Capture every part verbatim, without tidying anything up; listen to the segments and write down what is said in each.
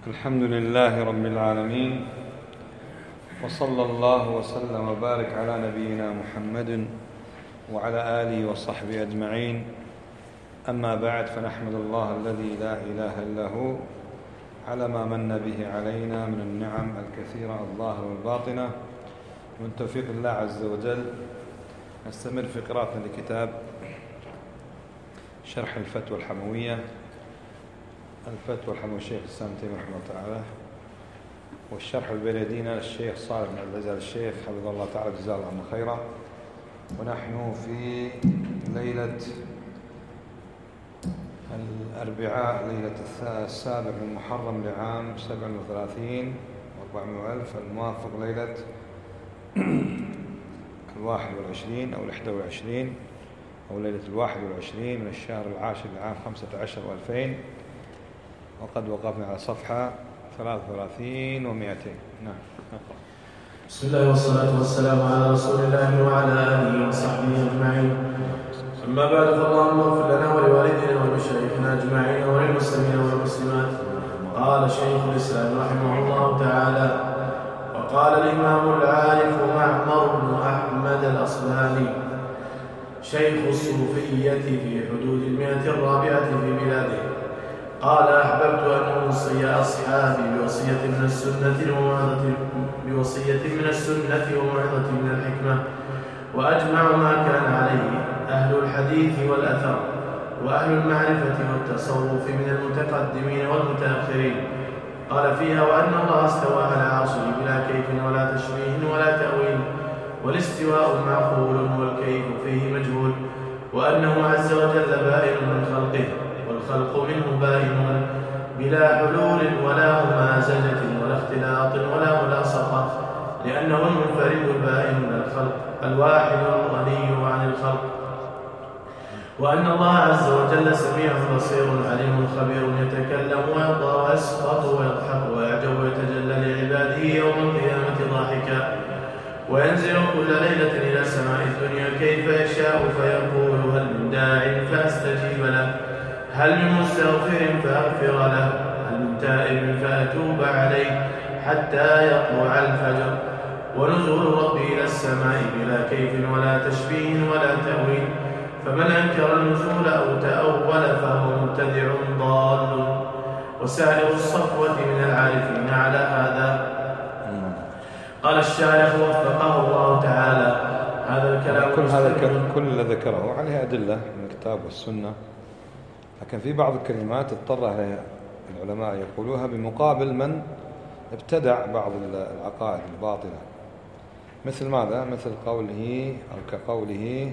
الحمد لله رب العالمين، وصلى الله وسلم وبارك على نبينا محمد وعلى آله وصحبه أجمعين. أما بعد، فنحمد الله الذي لا إله إلا هو على ما من به علينا من النعم الكثيرة الظاهرة والباطنة. من توفيق الله عز وجل نستمر في قراءة لكتاب شرح الفتوى الحموية، الفتوى الحموية الشيخ الإسلام ابن تيمية رحمه الله تعالى، والشرح البلدينا للشيخ صالح بن عبد العزيز الشيخ حفظه الله تعالى جزاه الله عنا خيرا. ونحن في ليلة الأربعاء، ليلة السابع من محرم لعام سبع وثلاثين وأربعمائة ألف، الموافق ليلة الواحد والعشرين أو الإحدى والعشرين أو ليلة الواحد والعشرين من الشهر العاشر لعام خمسة عشر وألفين، وقد وقفنا على صفحة ثلاثة وثلاثين ومئتين. نعم، نقرأ. بسم الله والصلاة والسلام على رسول الله وعلى آله وصحبه أجمعين. أما بعد، فاللهم اغفر لنا ولوالدينا ولمشايخنا أجمعين وللمسلمين والمسلمات. قال شيخ الإسلام رحمه الله تعالى: وقال الإمام العارف معمر بن أحمد الأصبهاني شيخ الصوفية في حدود المئة الرابعة في بلاده، قال: أحببت أن أوصي أصحابي بوصية من السنة وموعظة بوصية من السنة وموعظة من الحكمة، وأجمع ما كان عليه أهل الحديث والأثر وأهل المعرفة والتصوف من المتقدمين والمتأخرين. قال فيها: وأن الله استوى على عرشه بلا كيف ولا تشبيه ولا تأويل، والاستواء معقول والكيف فيه مجهول، وأنه عز وجل بائن من خلقه والخلق منه بائن بلا حلول ولا ممازجة ولا اختلاط ولا ملاصقة، لأنه المنفرد البائن من الخلق الواحد الغني عن الخلق، وأن الله عز وجل سميع بصير عليم خبير يتكلم ويرضى ويسخط ويضحك ويعجب ويتجلى لعباده يوم القيامة ضاحكا، وينزل كل ليلة إلى سماء الدنيا كيف يشاء فيقول: هل من داع فأستجيب له، هل من مستغفر فأغفر له، هل من تائب فأتوب عليه حتى يطلع الفجر. ونزول ربي إلى السماء بلا كيف ولا تشبيه ولا تأويل، فمن أنكر النزول أو تأول فهو مبتدع ضال. وسائر الصفوة من العارفين على هذا. قال الشارح وفقه الله تعالى: هذا الكلام كل هذا الكلام كل اللي ذكره عليه أدلة من الكتاب والسنة، لكن في بعض الكلمات اضطر عليها العلماء يقولوها بمقابل من ابتدع بعض العقائد الباطلة، مثل ماذا؟ مثل قوله أو كقوله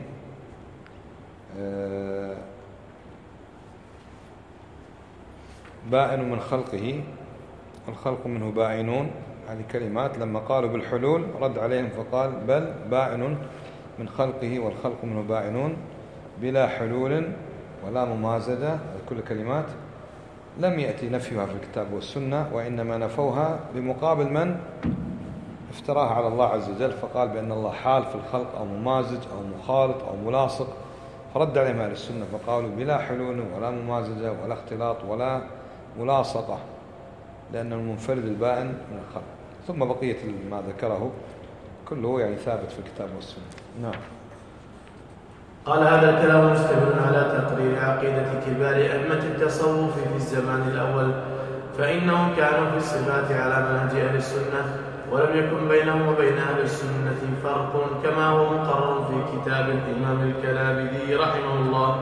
بائن من خلقه والخلق منه بائنون. هذه كلمات لما قالوا بالحلول رد عليهم فقال: بل بائن من خلقه والخلق منه بائنون بلا حلول ولا ممازجة. كل كلمات لم يأتي نفيها في الكتاب والسنة، وإنما نفوها بمقابل من افتراها على الله عز وجل، فقال بأن الله حال في الخلق أو ممازج أو مخالط أو ملاصق، فرد عليهم أهل السنة فقالوا بلا حلول ولا ممازجة ولا اختلاط ولا ملاصقة، لأنه المنفرد البائن من الخلق. ثم بقية ما ذكره كله يعني ثابت في الكتاب والسنة. نعم. قال: هذا الكلام مشتمل على تقرير عقيدة كبار أئمة التصوف في الزمان الأول، فإنهم كانوا في الصفات على منهج أهل السنة، ولم يكن بينهم وبين أهل السنة فرق، كما هو مقرر في كتاب الإمام الكلابدي رحمه الله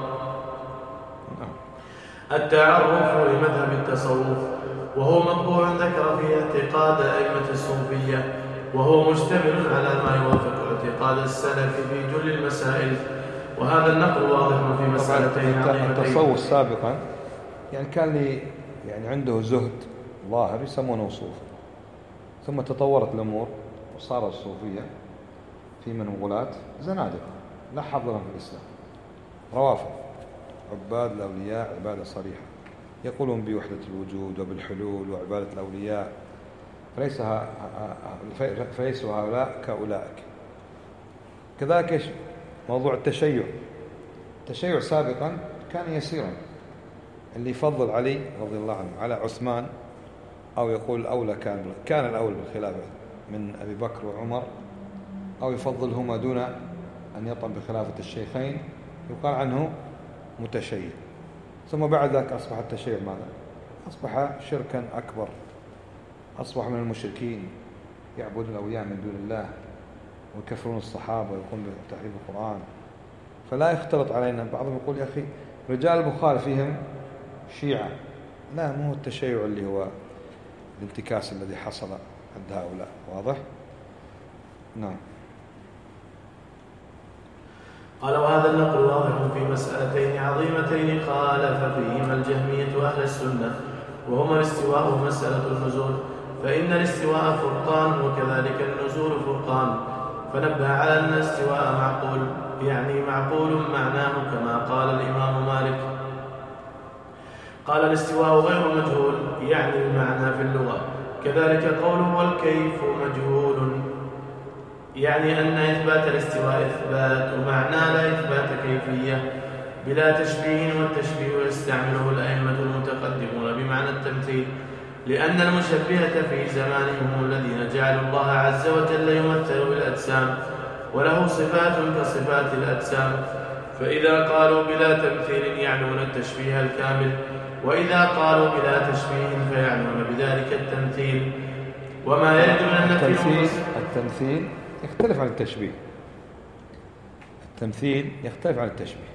التعرف لمذهب التصوف، وهو مطبوع ذكر فيه اعتقاد أئمة الصوفية، وهو مشتمل على ما يوافق اعتقاد السلف في جل المسائل، وهذا النقل واضح في مسألتين عظيمتين. التصوف سابقا يعني كان لي يعني عنده زهد ظاهر يسمونه صوفي، ثم تطورت الأمور وصار الصوفية في من غلاة زنادقة لا حظ لهم في الإسلام، روافض عباد الأولياء عبادة صريحة، يقولون بوحدة الوجود وبالحلول وعبادة الأولياء، فليس فليسوا هؤلاء كأولئك. كذلك موضوع التشيع، التشيع سابقا كان يسيرا، اللي يفضل علي رضي الله عنه على عثمان أو يقول الأولى كان كان الأولى بالخلافة من أبي بكر وعمر، أو يفضلهما دون أن يطعن بخلافة الشيخين، يقال عنه متشيع. ثم بعد ذلك أصبح التشيع ماذا؟ أصبح شركا أكبر، أصبح من المشركين يعبدون الأولياء من دون الله ويكفرون الصحابة ويقوم بتحريف القرآن. فلا يختلط علينا. بعضهم يقول يا أخي رجال البخاري فيهم شيعة، لا، مو التشيع اللي هو الانتكاس الذي حصل عند هؤلاء. واضح؟ نعم. قال وهذا النقل واضح في مسألتين عظيمتين خالف فيهما الجهمية أهل السنة، وهما الاستواء ومسألة النزول، فإن الاستواء فرقان وكذلك النزول فرقان. فنبه على أن الاستواء معقول، يعني معقول معناه كما قال الإمام مالك. قال الاستواء غير مجهول، يعني المعنى في اللغة. كذلك قوله والكيف مجهول، يعني أن إثبات الاستواء إثبات ومعناه لا إثبات كيفية بلا تشبيه، والتشبيه يستعمله الأئمة المتقدمون بمعنى التمثيل، لأن المشبهة في زمانهم الذين جعلوا الله عز وجل يمثل بالأجسام وله صفات كصفات الأجسام، فإذا قالوا بلا تمثيل يعنون التشبيه الكامل، وإذا قالوا بلا تشبيه فيعنون بذلك التمثيل. وما يرد من النفي التمثيل يختلف عن التشبيه. التمثيل يختلف عن التشبيه.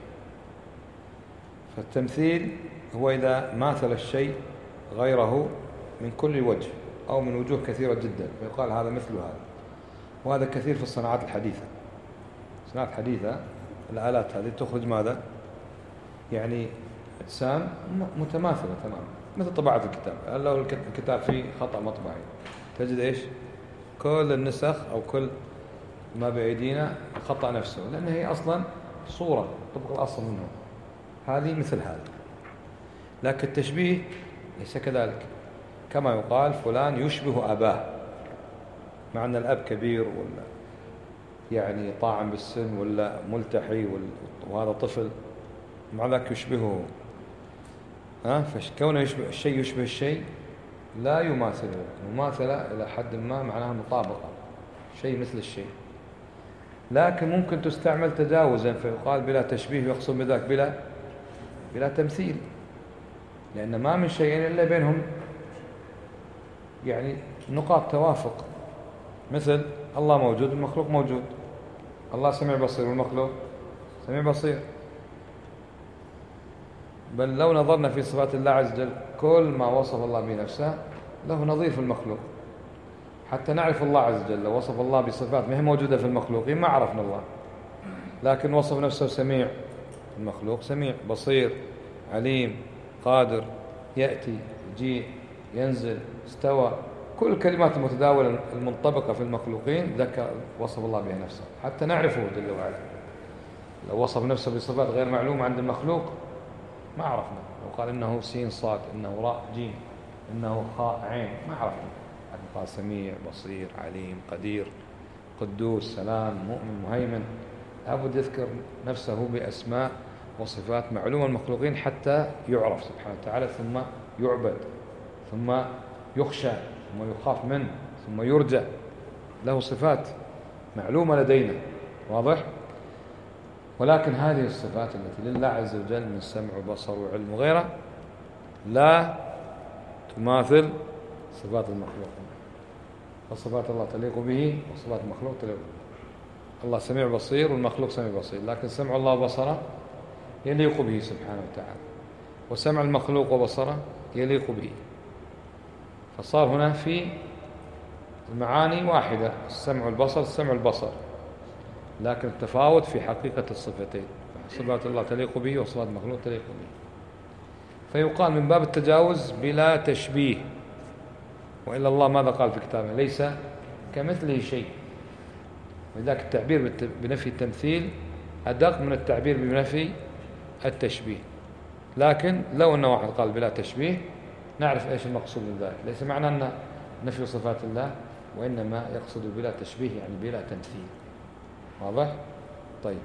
فالتمثيل هو إذا ماثل الشيء غيره من كل وجه أو من وجوه كثيرة جدا، فيقال هذا مثل هذا. وهذا كثير في الصناعات الحديثة. الصناعات الحديثة الآلات هذه تخرج ماذا؟ يعني أجسام متماثلة تماما، مثل طباعة الكتاب. لو الكتاب فيه خطأ مطبعي تجد إيش؟ كل النسخ أو كل ما بأيدينا خطأ نفسه، لأن هي أصلا صورة طبق الأصل منه. هذه مثل هذا. لكن التشبيه ليس كذلك، كما يقال فلان يشبه أباه، مع أن الأب كبير ولا يعني طاعن بالسن ولا ملتحي وهذا طفل، مع ذلك يشبهه. ها فكونه يشبه الشيء يشبه الشيء لا يماثله. مماثلة إلى حد ما معناها مطابقة، شيء مثل الشيء. لكن ممكن تستعمل تجاوزا، فيقال بلا تشبيه، يقصد بذلك بلا بلا تمثيل، لأن ما من شيئين إلا بينهم يعني نقاط توافق. مثل الله موجود والمخلوق موجود، الله سميع بصير والمخلوق سميع بصير. بل لو نظرنا في صفات الله عز وجل كل ما وصف الله به نفسه له نظير في المخلوق، حتى نعرف الله عز وجل. لو وصف الله بصفات ما هي موجودة في المخلوقين ما عرفنا الله، لكن وصف نفسه سميع، المخلوق سميع بصير عليم قادر، يأتي يجيء ينزل استوى، كل الكلمات المتداولة المنطبقة في المخلوقين ذكر وصف الله بها نفسه حتى نعرفه جل وعلا. لو وصف نفسه بصفات غير معلومة عند المخلوق ما عرفنا. لو قال إنه سين صاد، إنه راء جيم، إنه خاء عين، ما عرفنا. لكن قال سميع بصير عليم قدير قدوس سلام مؤمن مهيمن، لابد يذكر نفسه بأسماء وصفات معلومة المخلوقين حتى يعرف سبحانه وتعالى، ثم يعبد، ثم يخشى، ثم يخاف منه، ثم يرجى. له صفات معلومة لدينا. واضح؟ ولكن هذه الصفات التي لله عز وجل من سمع وبصر وعلم وغيره لا تماثل صفات المخلوقين. فصفات الله تليق به وصفات المخلوق تليق به. الله سميع بصير والمخلوق سميع بصير، لكن سمع الله وبصره يليق به سبحانه وتعالى، وسمع المخلوق وبصره يليق به. فصار هنا في المعاني واحدة، السمع والبصر السمع والبصر، لكن التفاوت في حقيقة الصفتين. صفات الله تليق به وصفات المخلوق تليق به. فيقال من باب التجاوز بلا تشبيه. وإلا الله ماذا قال في كتابه؟ ليس كمثله شيء. لذلك التعبير بنفي التمثيل أدق من التعبير بنفي التشبيه. لكن لو أن واحد قال بلا تشبيه نعرف إيش المقصود من ذلك. ليس معنى أن نفي صفات الله، وإنما يقصد بلا تشبيه يعني بلا تمثيل. واضح؟ طيب.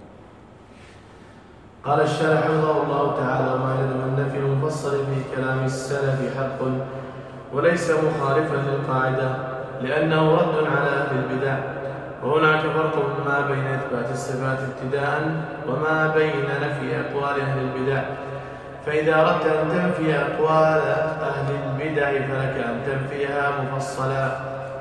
قال الشارح رحمه الله تعالى: وما يرد من نفي المفصل في كلام السلف حق، وليس مخالفا للقاعدة لأنه رد على أهل البدع. وهناك فرق ما بين إثبات الصفات ابتداء وما بين نفي أقوال أهل البدع. فإذا أردت أن تنفي أقوال أهل البدع فلك أن تنفيها مفصلا،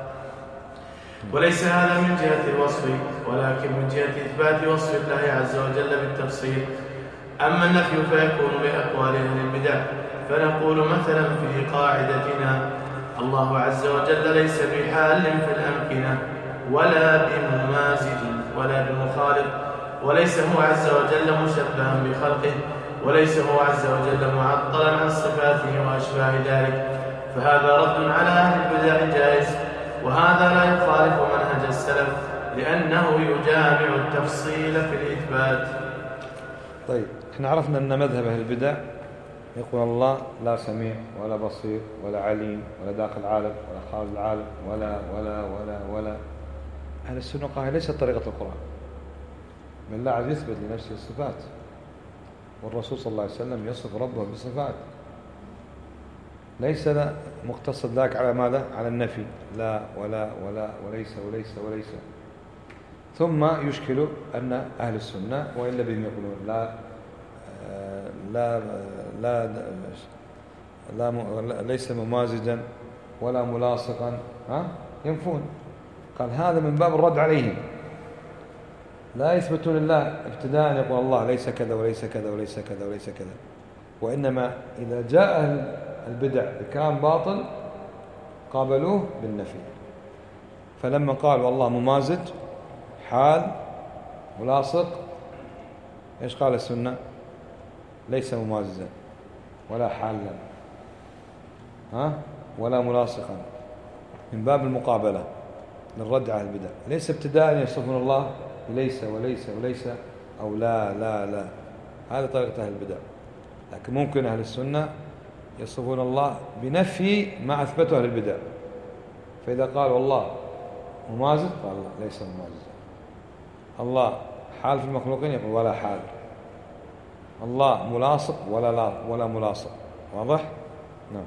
وليس هذا من جهة الوصف ولكن من جهة إثبات وصف الله عز وجل بالتفصيل. أما النفي فيكون بأقوال أهل البدع، فنقول مثلا في قاعدتنا: الله عز وجل ليس بحال في الأمكنة ولا بممازج ولا بمخالط، وليس هو عز وجل مشبها بخلقه، وليس هو عز وجل معطلا عن صفاته وأشباه ذلك. فهذا رد على أهل البدع جائز، وهذا لا يخالف منهج السلف لأنه يجامع التفصيل في الإثبات. طيب، احنا عرفنا أن مذهب أهل البدع يقول الله لا سميع ولا بصير ولا عليم ولا داخل العالم ولا خارج العالم ولا ولا ولا ولا. أهل السنة قال ليست طريقة القرآن، من الله عز يثبت لنفسه الصفات، والرسول صلى الله عليه وسلم يصف ربه بصفات، ليس مقتصد ذلك على ماذا؟ على النفي، لا ولا ولا وليس وليس وليس. ثم يشكل أن أهل السنة وإلا بهم يقولون لا لا لا, لا, لا ليس ممازجا ولا ملاصقا، ها ينفون. قال هذا من باب الرد عليهم، لا يثبتون لله ابتداء يقول الله ليس كذا وليس كذا وليس كذا وليس كذا، وإنما إذا جاء أهل البدع بكلام باطل قابلوه بالنفي. فلما قالوا الله ممازج حال ملاصق، ايش قال السنة؟ ليس ممازجا ولا حالا، ها ولا ملاصقا، من باب المقابلة للرد على البدع. ليس ابتداء يصفون الله ليس وليس وليس أو لا لا لا، هذه طريقة أهل البدع. لكن ممكن أهل السنة يصفون الله بنفي ما أثبته أهل البدع. فإذا قالوا الله ممازج قال الله ليس ممازجا، الله حال في المخلوقين يقول ولا حال، الله ملاصق ولا لا ولا ملاصق. واضح؟ نعم.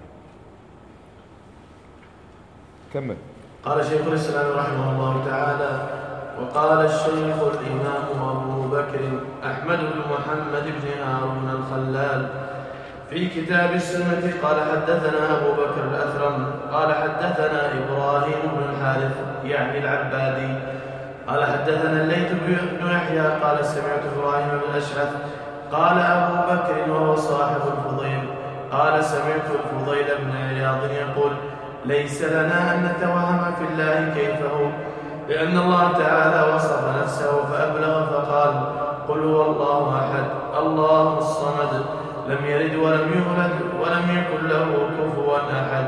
كمل. قال شيخ الإسلام رحمه الله تعالى: وقال الشيخ الإمام أبو بكر أحمد بن محمد بن هارون الخلال في كتاب السنة قال حدثنا أبو بكر الأثرم قال حدثنا إبراهيم بن الحارث يعني العبادي قال حدثنا الليث بن يحيى قال سمعت إبراهيم بن الأشعث قال أبو بكر وهو صاحب الفضيل قال سمعت الفضيل بن عياض يقول: ليس لنا أن نتوهم في الله كيف هو، لأن الله تعالى وصف نفسه فأبلغ فقال: قل هو الله أحد الله الصمد لم يلد ولم يولد ولم يكن له كفوا أحد.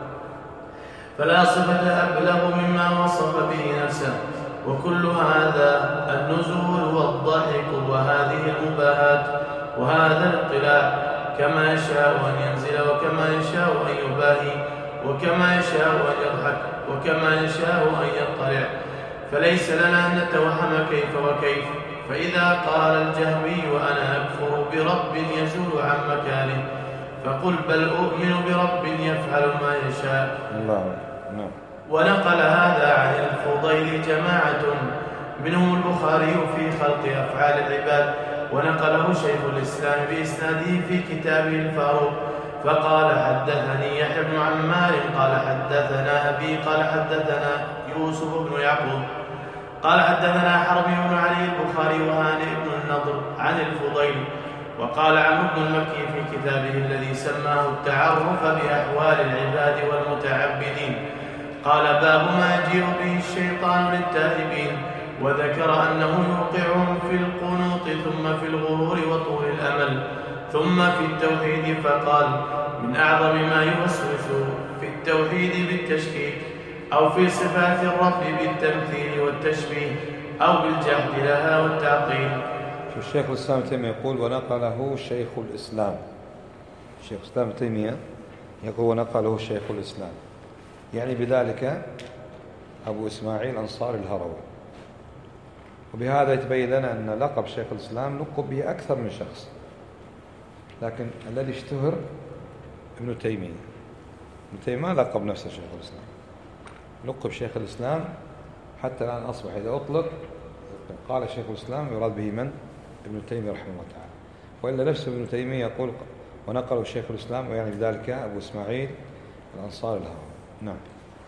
فلا صفة أبلغ مما وصف به نفسه. وكل هذا النزول والضحك وهذه المباهات وهذا الاطلاع كما يشاء أن ينزل وكما يشاء أن يباهي وكما يشاء أن يضحك وكما يشاء أن يطلع، فليس لنا أن نتوهم كيف وكيف. فإذا قال الجهمي وأنا أكفر برب يزول عن مكانه فقل بل أؤمن برب يفعل ما يشاء. الله نعم. ونقل هذا عن الفضيل جماعة منهم البخاري في خلق أفعال العباد، ونقله شيخ الإسلام بإسناده في كتابه الفاروق فقال حدثني يحيى بن عمار قال حدثنا أبي قال حدثنا يوسف بن يعقوب قال حدثنا حرمي بن علي البخاري وهانئ بن النضر عن الفضيل. وقال عمرو بن المكي في كتابه الذي سماه التعرف بأحوال العباد والمتعبدين قال: باب ما يجيء به الشيطان للتائبين، وذكر أنه يوقعهم في القنوط ثم في الغرور وطول الأمل ثم في التوحيد، فقال: من أعظم ما يوسوس في التوحيد بالتشكيك أو في صفات الرب بالتمثيل والتشبيه أو بالجحد لها والتعطيل. الشيخ الإسلام تيمية يقول: ونقله شيخ الإسلام. الشيخ الإسلام تيمية يقول: ونقله شيخ الإسلام، يعني بذلك أبو إسماعيل أنصاري الهروي. وبهذا يتبين لنا أن لقب شيخ الإسلام لقب به أكثر من شخص، لكن الذي اشتهر ابن تيمية. ابن تيمية ما لقب نفسه شيخ الإسلام، لقب شيخ الإسلام حتى الآن أصبح إذا أطلق قال شيخ الإسلام يراد به من؟ ابن تيمية رحمه الله تعالى. وإلا نفسه ابن تيمية يقول ونقله شيخ الإسلام، ويعني بذلك أبو إسماعيل الأنصاري الهروي. نعم.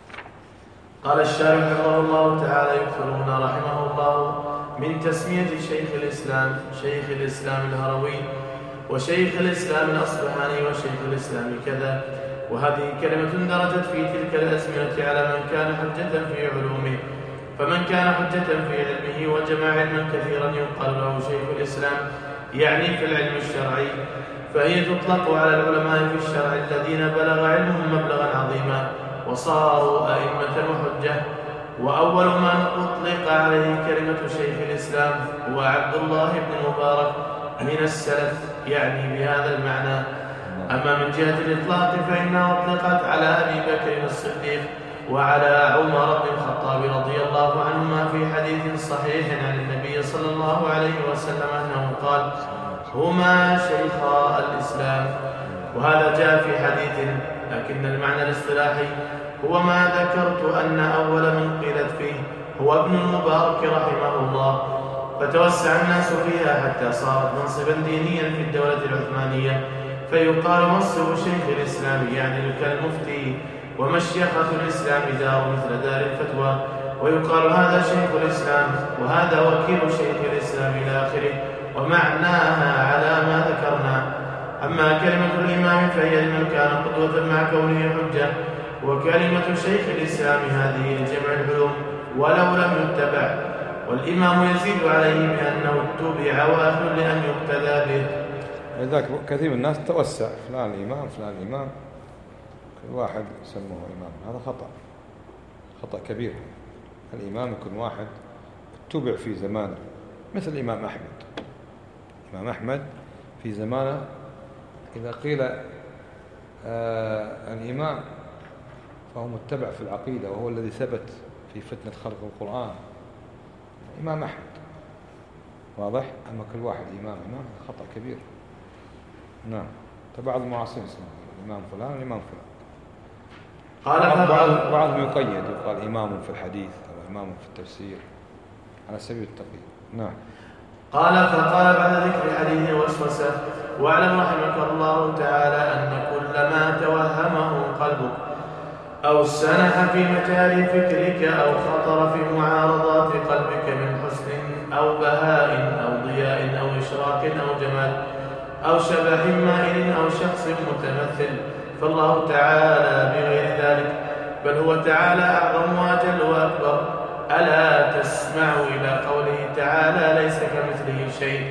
قال الشارح رحمه الله تعالى: يكثرون رحمه الله من تسمية شيخ الإسلام شيخ الإسلام الهروي وشيخ الإسلام الأصبهاني وشيخ الإسلام كذا، وهذه كلمة درجت في تلك الأزمنة على من كان حجة في علومه، فمن كان حجة في علمه وجمع علما كثيرا يقال له شيخ الإسلام، يعني في العلم الشرعي، فهي تطلق على العلماء في الشرع الذين بلغ علمهم مبلغا عظيما وصاروا أئمة وحجة. وأول من أطلق عليه كلمة شيخ الإسلام هو عبد الله بن المبارك من السلف، يعني بهذا المعنى. أما من جهة الإطلاق فإنها أطلقت على أبي بكر الصديق وعلى عمر بن الخطاب رضي الله عنهما في حديث صحيح عن النبي صلى الله عليه وسلم أنه قال: هما شيخا الإسلام. وهذا جاء في حديث، لكن المعنى الاصطلاحي هو ما ذكرت أن أول من قيلت فيه هو ابن المبارك رحمه الله، فتوسع الناس فيها حتى صارت منصبا دينيا في الدولة العثمانية، فيقال منصب شيخ الإسلام يعني كالمفتي، ومشيخة الإسلام دار مثل دار الفتوى، ويقال هذا شيخ الإسلام وهذا وكيل شيخ الإسلام إلى آخره، ومعناها على ما ذكرنا. أما كلمة الإمام فهي لمن كان قدوة مع كونه حجة، وكلمة شيخ الإسلام هذه لجمع العلوم ولو لم يتبع، والإمام يزيد عليه بأنه اتبع وأهل لأن يقتدى به. لذلك كثير من الناس توسع، فلان الإمام فلان الإمام، كل واحد يسموه إمام، هذا خطأ خطأ كبير. الإمام يكون واحد اتبع في زمانه، مثل الإمام أحمد. الإمام أحمد في زمانه إذا قيل آه الإمام فهو متبع في العقيدة، وهو الذي ثبت في فتنة خلق القرآن، الإمام أحمد، واضح. أما كل واحد إمام إمام خطأ كبير. نعم. فبعض المعاصرين اسمه الإمام فلان الإمام فلان. قال بعض بعضهم يقيد، يقال إمام في الحديث أو إمام في التفسير على سبيل التقييد. نعم. قال فقال بعد ذكر حديث الوسوسة: واعلم رحمك الله تعالى أن كل ما توهمه قلبك أو سنح في مجال فكرك أو خطر في معارضات قلبك من حسن أو بهاء أو ضياء أو إشراق أو جمال أو شبح مائل أو شخص متمثل، فالله تعالى بغير ذلك، بل هو تعالى أعظم وأجل وأكبر. ألا تسمع إلى قوله تعالى: ليس كمثله شيء،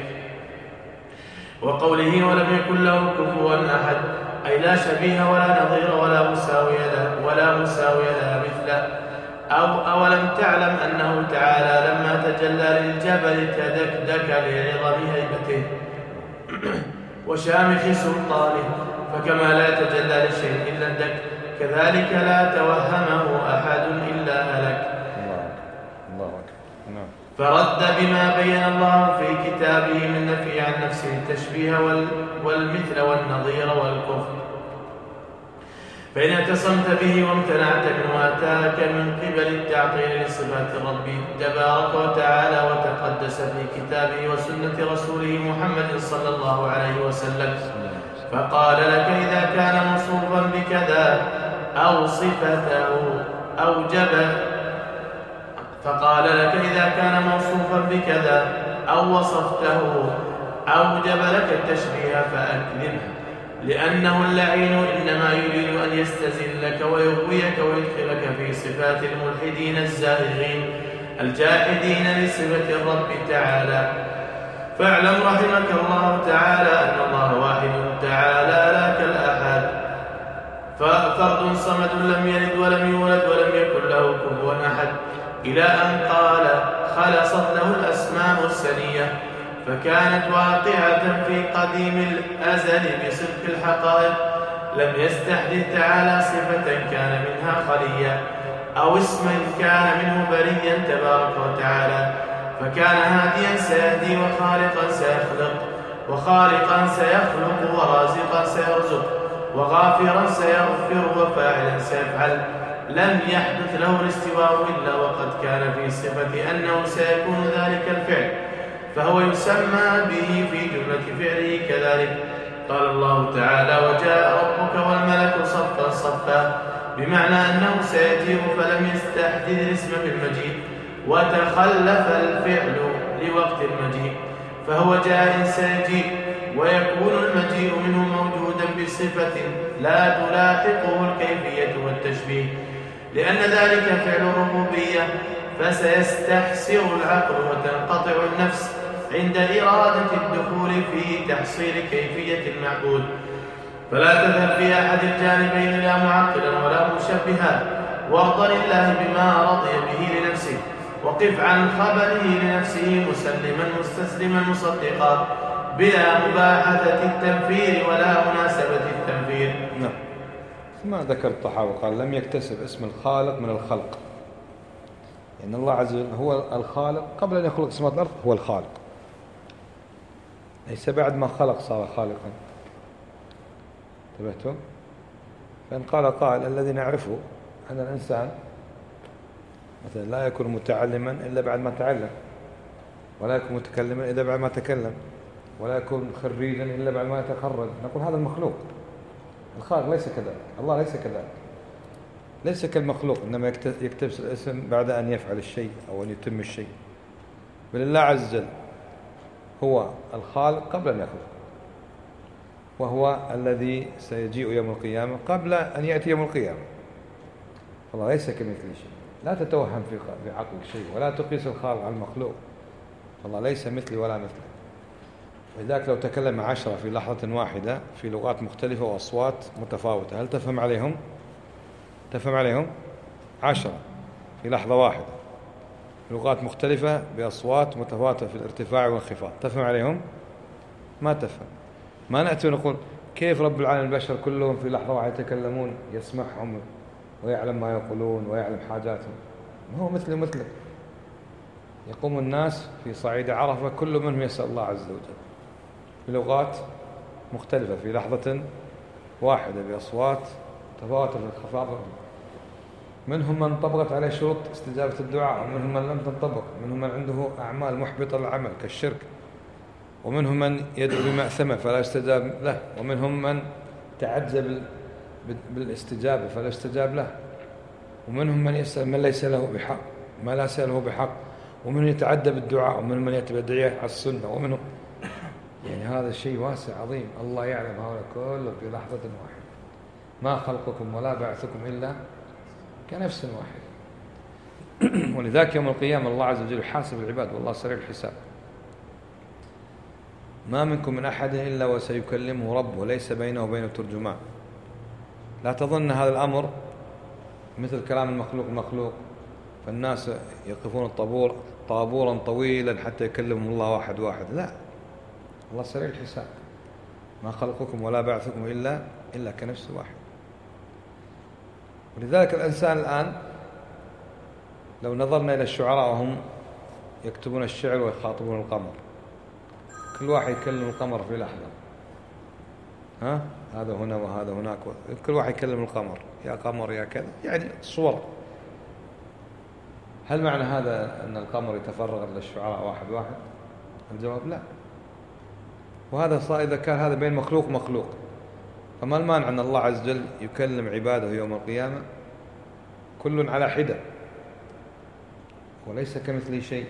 وقوله: ولم يكن له كفوا أحد، أي لا شبيه ولا نظير ولا مساوي له ولا مساوي له مثله. أو أولم تعلم أنه تعالى لما تجلى للجبل تدكدك لعظم هيبته وشامخ سلطانه، فكما لا يتجلى لشيء إلا الدك، كذلك لا توهمه أحد إلا هلك. فرد بما بين الله في كتابه من نفي عن نفسه التشبيه والمثل والنظير والكفر. فإن اعتصمت به وامتنعت منه أتاك من قبل التعطيل لصفات الرب تبارك وتعالى وتقدس في كتابه وسنة رسوله محمد صلى الله عليه وسلم، فقال لك: إذا كان موصوفا بكذا أو صفته أوجب فقال لك إذا كان موصوفا بكذا أو وصفته أوجب لك التشبيه فأكذبه، لأنه اللعين إنما يريد أن يستزلك ويغويك ويدخلك في صفات الملحدين الزائغين الجاحدين لصفة الرب تعالى. فاعلم رحمك الله تعالى أن الله واحد تعالى لا كالأحد، ففرد صمد لم يلد ولم يولد ولم يكن له كفوا أحد، إلى أن قال: خلصت له الأسماء السنية، فكانت واقعة في قديم الأزل بصدق الحقائق، لم يستحدث تعالى صفة كان منها خليا أو اسما كان منه بريا تبارك وتعالى، فكان هاديا سيهدي وخالقا سيخلق وخالقا سيخلق ورازقا سيرزق وغافرا سيغفر وفاعلا سيفعل. لم يحدث له الاستواء إلا وقد كان في صفة أنه سيكون ذلك الفعل، فهو يسمى به في جملة فعله كذلك. قال الله تعالى: وجاء ربك والملك صفا صفا، بمعنى أنه سيجيء، فلم يستحدث الاسم بالمجيء، وتخلف الفعل لوقت المجيء، فهو جاء سيجيء، ويكون المجيء منه موجودا بصفة لا تلاحقه الكيفية والتشبيه، لأن ذلك فعل الربوبية، فسيستحسر العقل وتنقطع النفس عند إرادة الدخول في تحصيل كيفية المعبود. فلا تذهب في أحد الجانبين لا معطلا ولا مشبها، وارض لله بما رضي به لنفسه، وقف عن خبره لنفسه مسلما مستسلما مصدقا، بلا مباحثة التنفير ولا مناسبة التنفير. نعم. ثم ذكر الطحاوي قال: لم يكتسب اسم الخالق من الخلق، يعني الله عز وجل هو الخالق قبل أن يخلق السماوات والأرض، هو الخالق، ليس بعد ما خلق صار خالقا. انتبهتم؟ فإن قال قائل: الذي نعرفه أن الإنسان مثلا لا يكون متعلما إلا بعد ما تعلم، ولا يكون متكلما إلا بعد ما تكلم، ولا يكون خريجا إلا بعد ما يتخرج، نقول هذا المخلوق. الخالق ليس كذلك، الله ليس كذلك، ليس كالمخلوق إنما يكتسب الاسم بعد أن يفعل الشيء أو أن يتم الشيء، بل الله عز وجل هو الخالق قبل أن يخلق، وهو الذي سيجيء يوم القيامة قبل أن يأتي يوم القيامة. فالله ليس كمثل شيء، لا تتوهم في عقلك شيء، ولا تقيس الخالق على المخلوق، فالله ليس مثلي ولا مثلك. ولذلك لو تكلم عشرة في لحظة واحدة في لغات مختلفة وأصوات متفاوتة، هل تفهم عليهم؟ تفهم عليهم؟ عشرة في لحظة واحدة لغات مختلفة بأصوات متفاوتة في الارتفاع والانخفاض، تفهم عليهم؟ ما تفهم. ما نأتي ونقول كيف رب العالمين البشر كلهم في لحظة واحدة يتكلمون، يسمعهم ويعلم ما يقولون ويعلم حاجاتهم. ما هو مثل مثلك. يقوم الناس في صعيد عرفة كل منهم يسأل الله عز وجل بلغات مختلفة في لحظة واحدة بأصوات تفاوتة في الخفاض. منهم من طبقت عليه شروط استجابة الدعاء، ومنهم من لم تنطبق، منهم من عنده أعمال محبطة للعمل كالشرك، ومنهم من يدعو بمأثمة فلا يستجاب له، ومنهم من تعجب بالاستجابة فلا يستجاب له، ومنهم من يسأل من ليس له بحق ما لا يسأله بحق، ومنهم يتعدى بالدعاء، ومنهم من يأتي بالدعاء على السنة، ومنهم يعني هذا الشيء واسع عظيم. الله يعلم هذا كله في لحظة واحدة. ما خلقكم ولا بعثكم إلا كنفس واحدة. ولذلك يوم القيامة الله عز وجل يحاسب العباد، والله سريع الحساب. ما منكم من أحد إلا وسيكلمه ربه ليس بينه وبينه ترجمان. لا تظن هذا الأمر مثل كلام المخلوق المخلوق، فالناس يقفون الطابور طابورا طويلا حتى يكلمهم الله واحد واحد. لا، الله سريع الحساب. ما خلقكم ولا بعثكم إلا إلا كنفس واحد. ولذلك الإنسان الآن لو نظرنا إلى الشعراء وهم يكتبون الشعر ويخاطبون القمر، كل واحد يكلم القمر في لحظة، ها هذا هنا وهذا هناك، كل واحد يكلم القمر، يا قمر يا كذا، يعني صور. هل معنى هذا أن القمر يتفرغ للشعراء واحد واحد؟ الجواب لا. وهذا صار إذا كان هذا بين مخلوق ومخلوق، فما المانع أن الله عز وجل يكلم عباده يوم القيامة كل على حدة وليس كمثله شيء.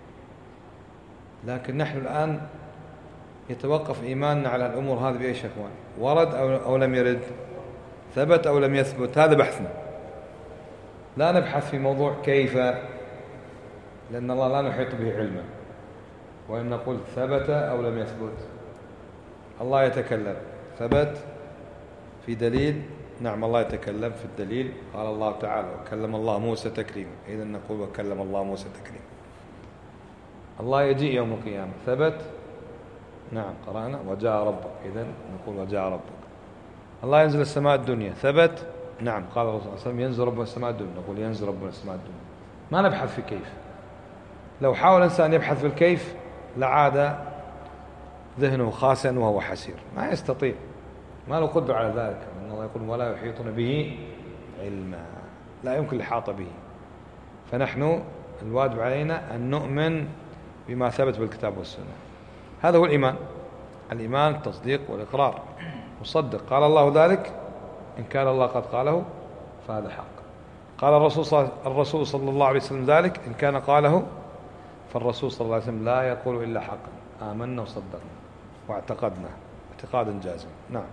لكن نحن الآن يتوقف إيماننا على الأمور هذه بأيش أخوان؟ ورد أو لم يرد، ثبت أو لم يثبت، هذا بحثنا. لا نبحث في موضوع كيف، لأن الله لا نحيط به علما. وإن نقول ثبت أو لم يثبت، الله يتكلم، ثبت في دليل، نعم الله يتكلم في الدليل. قال الله تعالى: وكلم الله موسى تكليما، إذن نقول وكلم الله موسى تكليما. الله يجيء يوم القيامة، ثبت، نعم قرأنا وجاء ربك، إذن نقول وجاء ربك. الله ينزل السماء الدنيا، ثبت، نعم قال الرسول صلى الله عليه وسلم ينزل ربنا السماء الدنيا، نقول ينزل ربنا السماء الدنيا. ما نبحث في كيف. لو حاول الإنسان يبحث في الكيف لعاد ذهنه خاسئا وهو حسير، ما يستطيع. ما له قدرة على ذلك. إن الله يقول ولا يحيطون به علما، لا يمكن الإحاطة به. فنحن الواجب علينا أن نؤمن بما ثبت بالكتاب والسنة. هذا هو الإيمان. الإيمان التصديق والإقرار. مصدق قال الله ذلك، إن كان الله قد قاله فهذا حق. قال الرسول صلى الرسول صلى الله عليه وسلم ذلك، إن كان قاله فالرسول صلى الله عليه وسلم لا يقول إلا حقا. آمنا وصدقنا واعتقدنا اعتقادا جازما. نعم.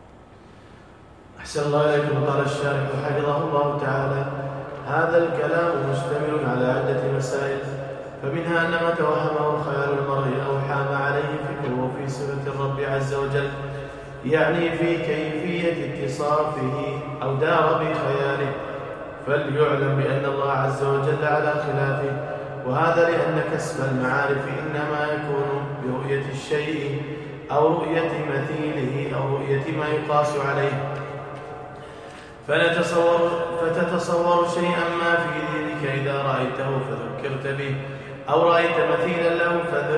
أحسن الله إليكم. قال الشارح حفظه الله تعالى: هذا الكلام مشتمل على عدة مسائل، فمنها أن ما توهمه خيال المرء أو حام عليه فكره في صفة الرب عز وجل، يعني في كيفية اتصافه أو دار بخياله، فليعلم بأن الله عز وجل على خلافه. وهذا لأن كسب المعارف إنما يكون برؤية الشيء أو رؤية مثيله أو رؤية ما يقاس عليه. فنتصور فتتصور شيئا ما في دينك إذا رأيته فذكرت به، أو رأيت مثيلا له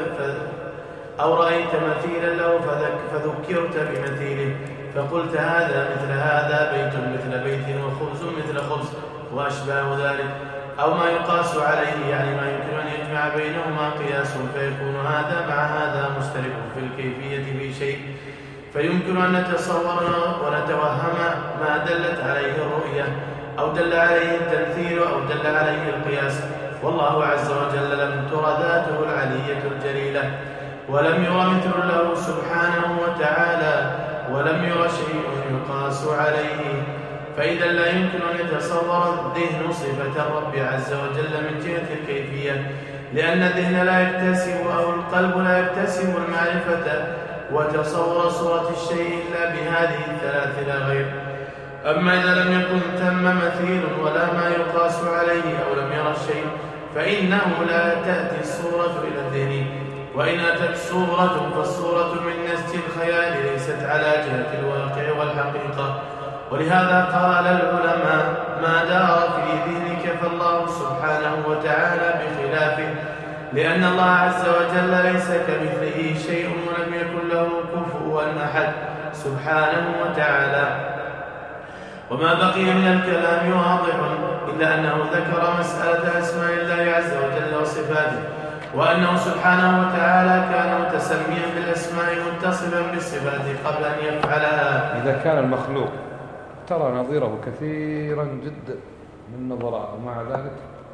أو رأيت مثيلا له فذكرت بمثيله، فقلت هذا مثل هذا، بيت مثل بيت، وخبز مثل خبز، وأشباه ذلك، أو ما يقاس عليه، يعني ما يمكن أن يجمع بينهما قياس، فيكون هذا مع هذا مشترك في الكيفية في شيء، فيمكن أن نتصور ونتوهم ما دلت عليه الرؤية أو دل عليه التمثيل أو دل عليه القياس. والله عز وجل لم تر ذاته العلية الجليلة، ولم ير مثل له سبحانه وتعالى، ولم ير شيء يقاس عليه، فإذا لا يمكن أن يتصور الذهن صفة الرب عز وجل من جهة الكيفية، لأن الذهن لا يكتسب أو القلب لا يكتسب المعرفة وتصور صورة الشيء إلا بهذه الثلاث لا غير. أما إذا لم يكن ثم مثيل ولا ما يقاس عليه أو لم يرى الشيء، فإنه لا تأتي الصورة إلى الذهن، وإن أتت صورة فالصورة من نسج الخيال ليست على جهة الواقع والحقيقة. ولهذا قال العلماء: ما دار في ذهنك فالله سبحانه وتعالى بخلافه، لأن الله عز وجل ليس كمثله شيء ولم يكن له كفوا أحد سبحانه وتعالى. وما بقي من الكلام واضح، إلا أنه ذكر مسألة أسماء الله عز وجل وصفاته، وأنه سبحانه وتعالى كان متسميا بالأسماء متصفا بالصفات قبل أن يفعلها. إذا كان المخلوق ترى نظيره كثيرا جدا من النظراء، ومع ذلك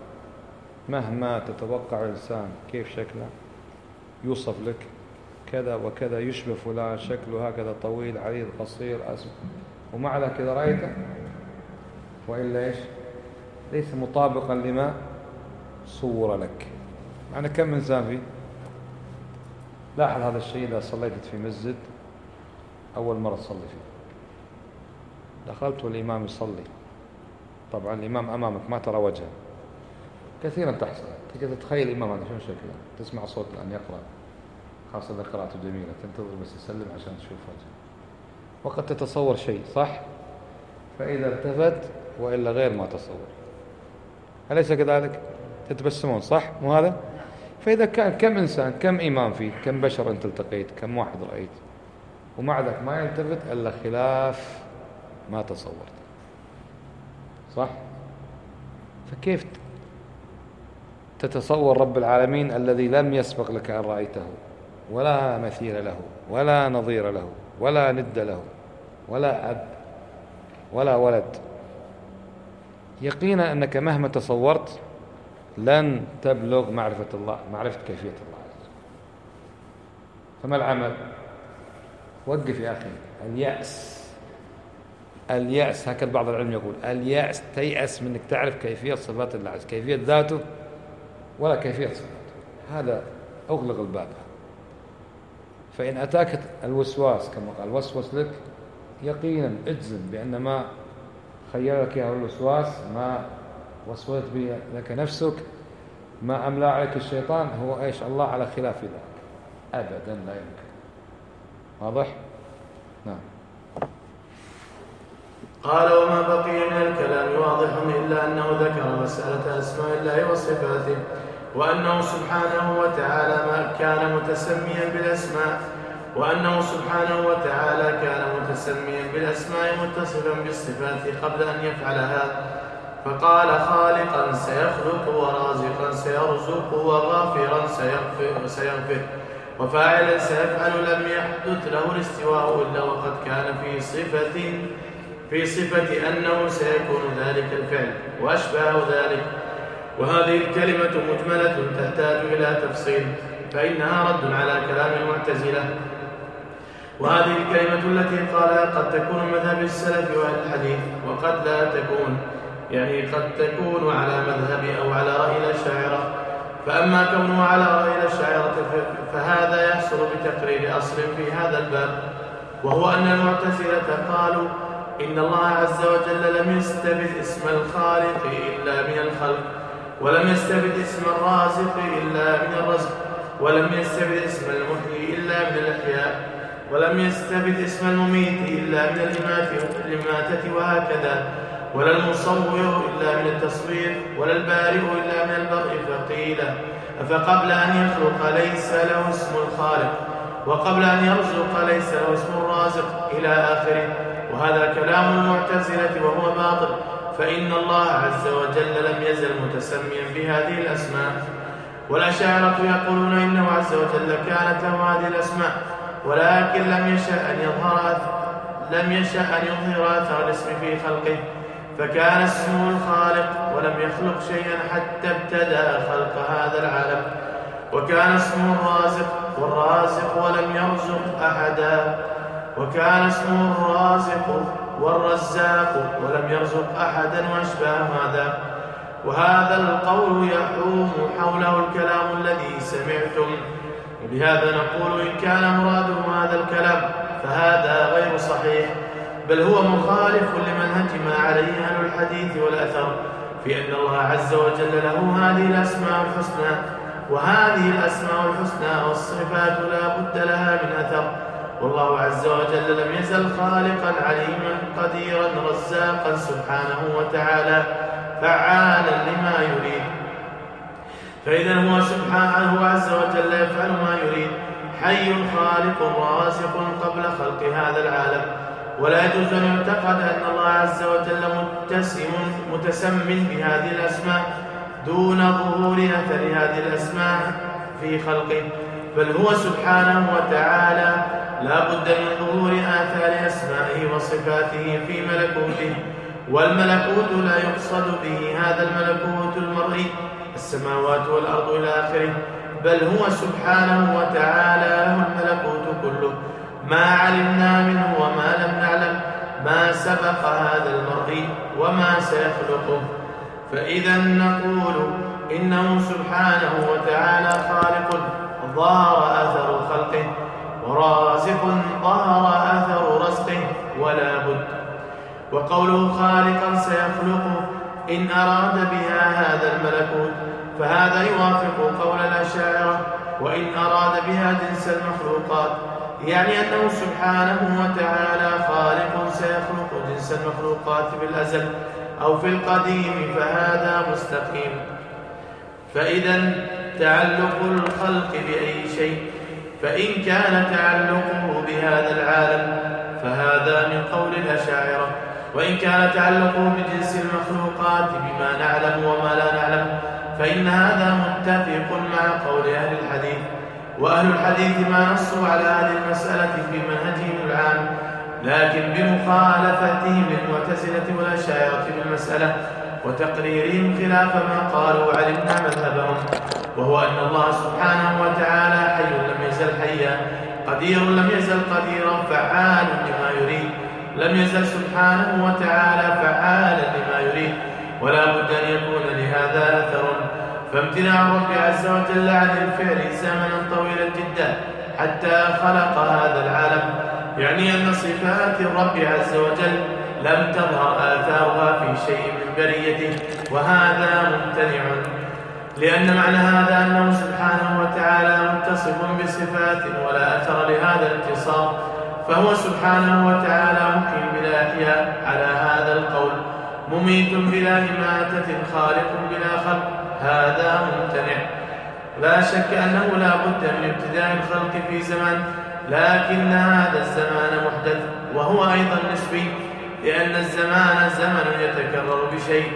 مهما تتوقع الإنسان كيف شكله يوصف لك كذا وكذا، يشبه فلان، شكله هكذا طويل عريض قصير أسمر، ومع ذلك إذا رأيته وإلا إيش ليس مطابقا لما صور لك. معنى كم إنسان فيه؟ لاحظ هذا الشيء. إذا صليت في مسجد أول مرة تصلي فيه، دخلت والإمام يصلي، طبعا الإمام أمامك ما ترى وجهه، كثيرا تحصل، تقدر تتخيل الإمام هذا شنو شكله، تسمع صوت الآن يقرأ، خاصة إذا قراءته جميلة، تنتظر بس يسلم عشان تشوف وجهه، وقد تتصور شيء صح، فإذا التفت وإلا غير ما تصور. أليس كذلك؟ تتبسمون صح؟ مو هذا؟ فإذا كان كم إنسان، كم إمام فيه، كم بشر أنت التقيت، كم واحد رأيت، ومع ذلك ما يلتفت إلا خلاف ما تصورت، صح؟ فكيف تتصور رب العالمين الذي لم يسبق لك أن رأيته، ولا مثيل له ولا نظير له ولا ند له ولا أب ولا ولد؟ يقينا أنك مهما تصورت لن تبلغ معرفة الله، معرفة كيفية الله عز وجل. فما العمل؟ وقف يا أخي. اليأس اليأس هكذا بعض العلم يقول اليأس تيأس منك تعرف كيفية صفات الله عز وجل، كيفية ذاته ولا كيفية صفاته، هذا أغلق الباب. فإن أتاك الوسواس كما قال وسوس لك، يقينا اجزم بأن ما خيرك يا الوسواس، ما وسوست به لك نفسك، ما أملى عليك الشيطان، هو إيش؟ الله على خلاف ذلك أبدا لا يمكن. واضح؟ نعم. قال: وما بقي من الكلام واضح إلا أنه ذكر مسألة أسماء الله وصفاته، وأنه سبحانه وتعالى ما كان متسميا بالأسماء، وأنه سبحانه وتعالى كان متسميا بالأسماء متصفا بالصفات قبل أن يفعلها، فقال خالقا سيخلق، ورازقا سيرزق، وغافرا سيغفر, سيغفر وفاعلا سيفعل. لم يحدث له الاستواء إلا وقد كان في صفة في صفة أنه سيكون ذلك الفعل وأشبه ذلك. وهذه الكلمة مجملة تحتاج إلى تفصيل، فإنها رد على كلام المعتزلة. وهذه الكلمة التي قالها قد تكون مذهب السلف وأهل الحديث، وقد لا تكون، يعني قد تكون على مذهب أو على رأي الأشاعرة. فأما كونه على رأي الأشاعرة فهذا يحصل بتقرير أصل في هذا الباب، وهو أن المعتزلة قالوا إن الله عز وجل لم يستبد اسم الخالق إلا من الخلق، ولم يستبد اسم الرازق إلا من الرزق، ولم يستبد اسم المحيي إلا من الإحياء، ولم يستبد اسم المميت إلا من الإماتة، وهكذا. ولا المصور إلا من التصوير، ولا البارئ إلا من البرء. فقيل أفقبل أن يخلق ليس له اسم الخالق، وقبل أن يرزق ليس له اسم الرازق، إلى آخره. وهذا كلام المعتزلة وهو باطل، فإن الله عز وجل لم يزل متسميا بهذه الأسماء. والأشاعرة يقولون إنه عز وجل كانت له هذه الأسماء، ولكن لم يشأ أن يظهر لم يشأ أن يظهر أثر الاسم في خلقه، فكان اسمه الخالق ولم يخلق شيئا حتى ابتدأ خلق هذا العالم. وكان اسمه الرازق والرازق ولم يرزق أحدا، وكان اسمه الرازق والرزاق ولم يرزق أحدا، وأشبه هذا. وهذا القول يحوم حوله الكلام الذي سمعتم، وبهذا نقول إن كان مراده هذا الكلام فهذا غير صحيح، بل هو مخالف لمنهج ما عليه أهل الحديث والأثر في أن الله عز وجل له هذه الأسماء الحسنى، وهذه الأسماء الحسنى والصفات لا بد لها من أثر. والله عز وجل لم يزل خالقا عليما قديرا رزاقا سبحانه وتعالى فعالا لما يريد. فإذا هو سبحانه عز وجل يفعل ما يريد، حي خالق رازق قبل خلق هذا العالم. ولا يجوز أن يعتقد أن الله عز وجل متسم متسم بهذه الأسماء دون ظهور أثر هذه الأسماء في خلقه، بل هو سبحانه وتعالى لا بد من ظهور آثار أسمائه وصفاته في ملكوته. والملكوت لا يقصد به هذا الملكوت المرئي السماوات والأرض إلى آخره، بل هو سبحانه وتعالى له الملكوت كله، ما علمنا منه وما لم نعلم، ما سبق هذا المرئي وما سيخلقه. فإذا نقول إنه سبحانه وتعالى خالق ظهر أثر خلقه، ورازق ظهر أثر رزقه، ولا بد. وقوله خالقا سيخلقه إن أراد بها هذا الملكوت فهذا يوافق قول الأشاعرة، وإن أراد بها جنس المخلوقات، يعني أنه سبحانه وتعالى خالق سيخلق جنس المخلوقات بالأزل أو في القديم، فهذا مستقيم. فإذا تعلق الخلق بأي شيء، فإن كان تعلقه بهذا العالم فهذا من قول الأشاعرة، وإن كان تعلقه بجنس المخلوقات بما نعلم وما لا نعلم فإن هذا متفق مع قول أهل الحديث. وأهل الحديث ما نصوا على هذه المسألة في منهجهم العام، لكن بمخالفتهم للمعتزلة والأشاعرة بالمسألة وتقريرهم خلاف ما قالوا وعلمنا مذهبهم، وهو أن الله سبحانه وتعالى حي لم يزل حيا، قدير لم يزل قديرا، فعال لما يريد، لم يزل سبحانه وتعالى فعالا لما يريد، ولا بد أن يكون لهذا أثر. فامتناع الرب عز وجل عن الفعل زمنا طويلا جدا حتى خلق هذا العالم، يعني أن صفات الرب عز وجل لم تظهر آثارها في شيء من بريته، وهذا ممتنع، لأن معنى هذا أنه سبحانه وتعالى متصف بصفات ولا أثر لهذا الاتصاف، فهو سبحانه وتعالى محيي بلا إحياء على هذا القول، مميت بلا إماتة، خالق بلا خلق، هذا ممتنع. لا شك أنه لا بد من ابتداء الخلق في زمان لكن هذا الزمان محدث وهو أيضا نسبي، لأن الزمان زمن يتكرر بشيء.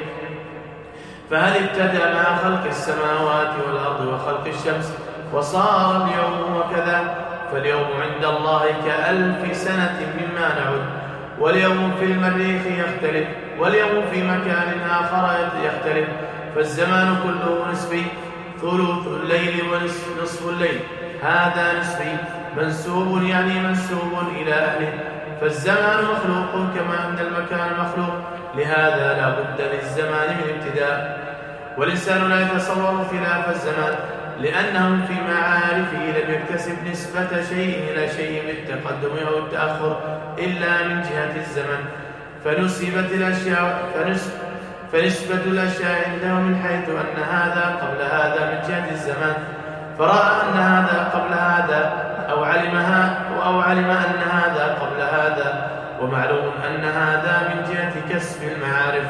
فهل ابتدأ مع خلق السماوات والأرض وخلق الشمس وصار اليوم وكذا؟ فاليوم عند الله كألف سنة مما نعد، واليوم في المريخ يختلف، واليوم في مكان آخر يختلف، فالزمان كله نسبي. ثلث الليل ونصف الليل هذا نسبي منسوب، يعني منسوب إلى أهله، فالزمان مخلوق كما أن المكان مخلوق، لهذا لا بد للزمان من ابتداء. والإنسان لا يتصور خلاف الزمان، لأنهم في معارفه لم يكتسب نسبة شيء إلى شيء بالتقدم أو التأخر إلا من جهة الزمن، فنسبت الأشياء فنسب فنسبة الأشياء عنده من حيث أن هذا قبل هذا من جهة الزمان، فرأى أن هذا قبل هذا أو علمها أو علم أن هذا قبل هذا، ومعلوم أن هذا من جهة كسب المعارف.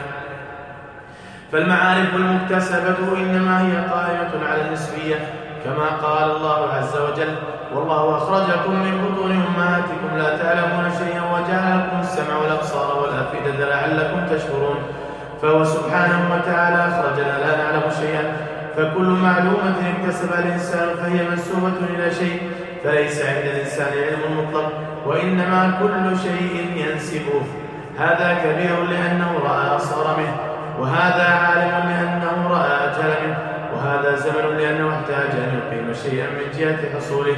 فالمعارف المكتسبة إنما هي قائمة على النسبية، كما قال الله عز وجل: والله أخرجكم من بطون أمهاتكم لا تعلمون شيئا وجعل لكم السمع والأبصار والأفئدة لعلكم تشكرون. فهو سبحانه وتعالى أخرجنا لا نعلم شيئا، فكل معلومة اكتسبها الإنسان فهي منسوبة إلى شيء، فليس عند الإنسان علم مطلق، وإنما كل شيء ينسبه. هذا كبير لأنه رأى أصغر منه، وهذا عالم لأنه رأى أجل منه، وهذا زمن لأنه احتاج أن يقيم شيئا من جهة حصوله.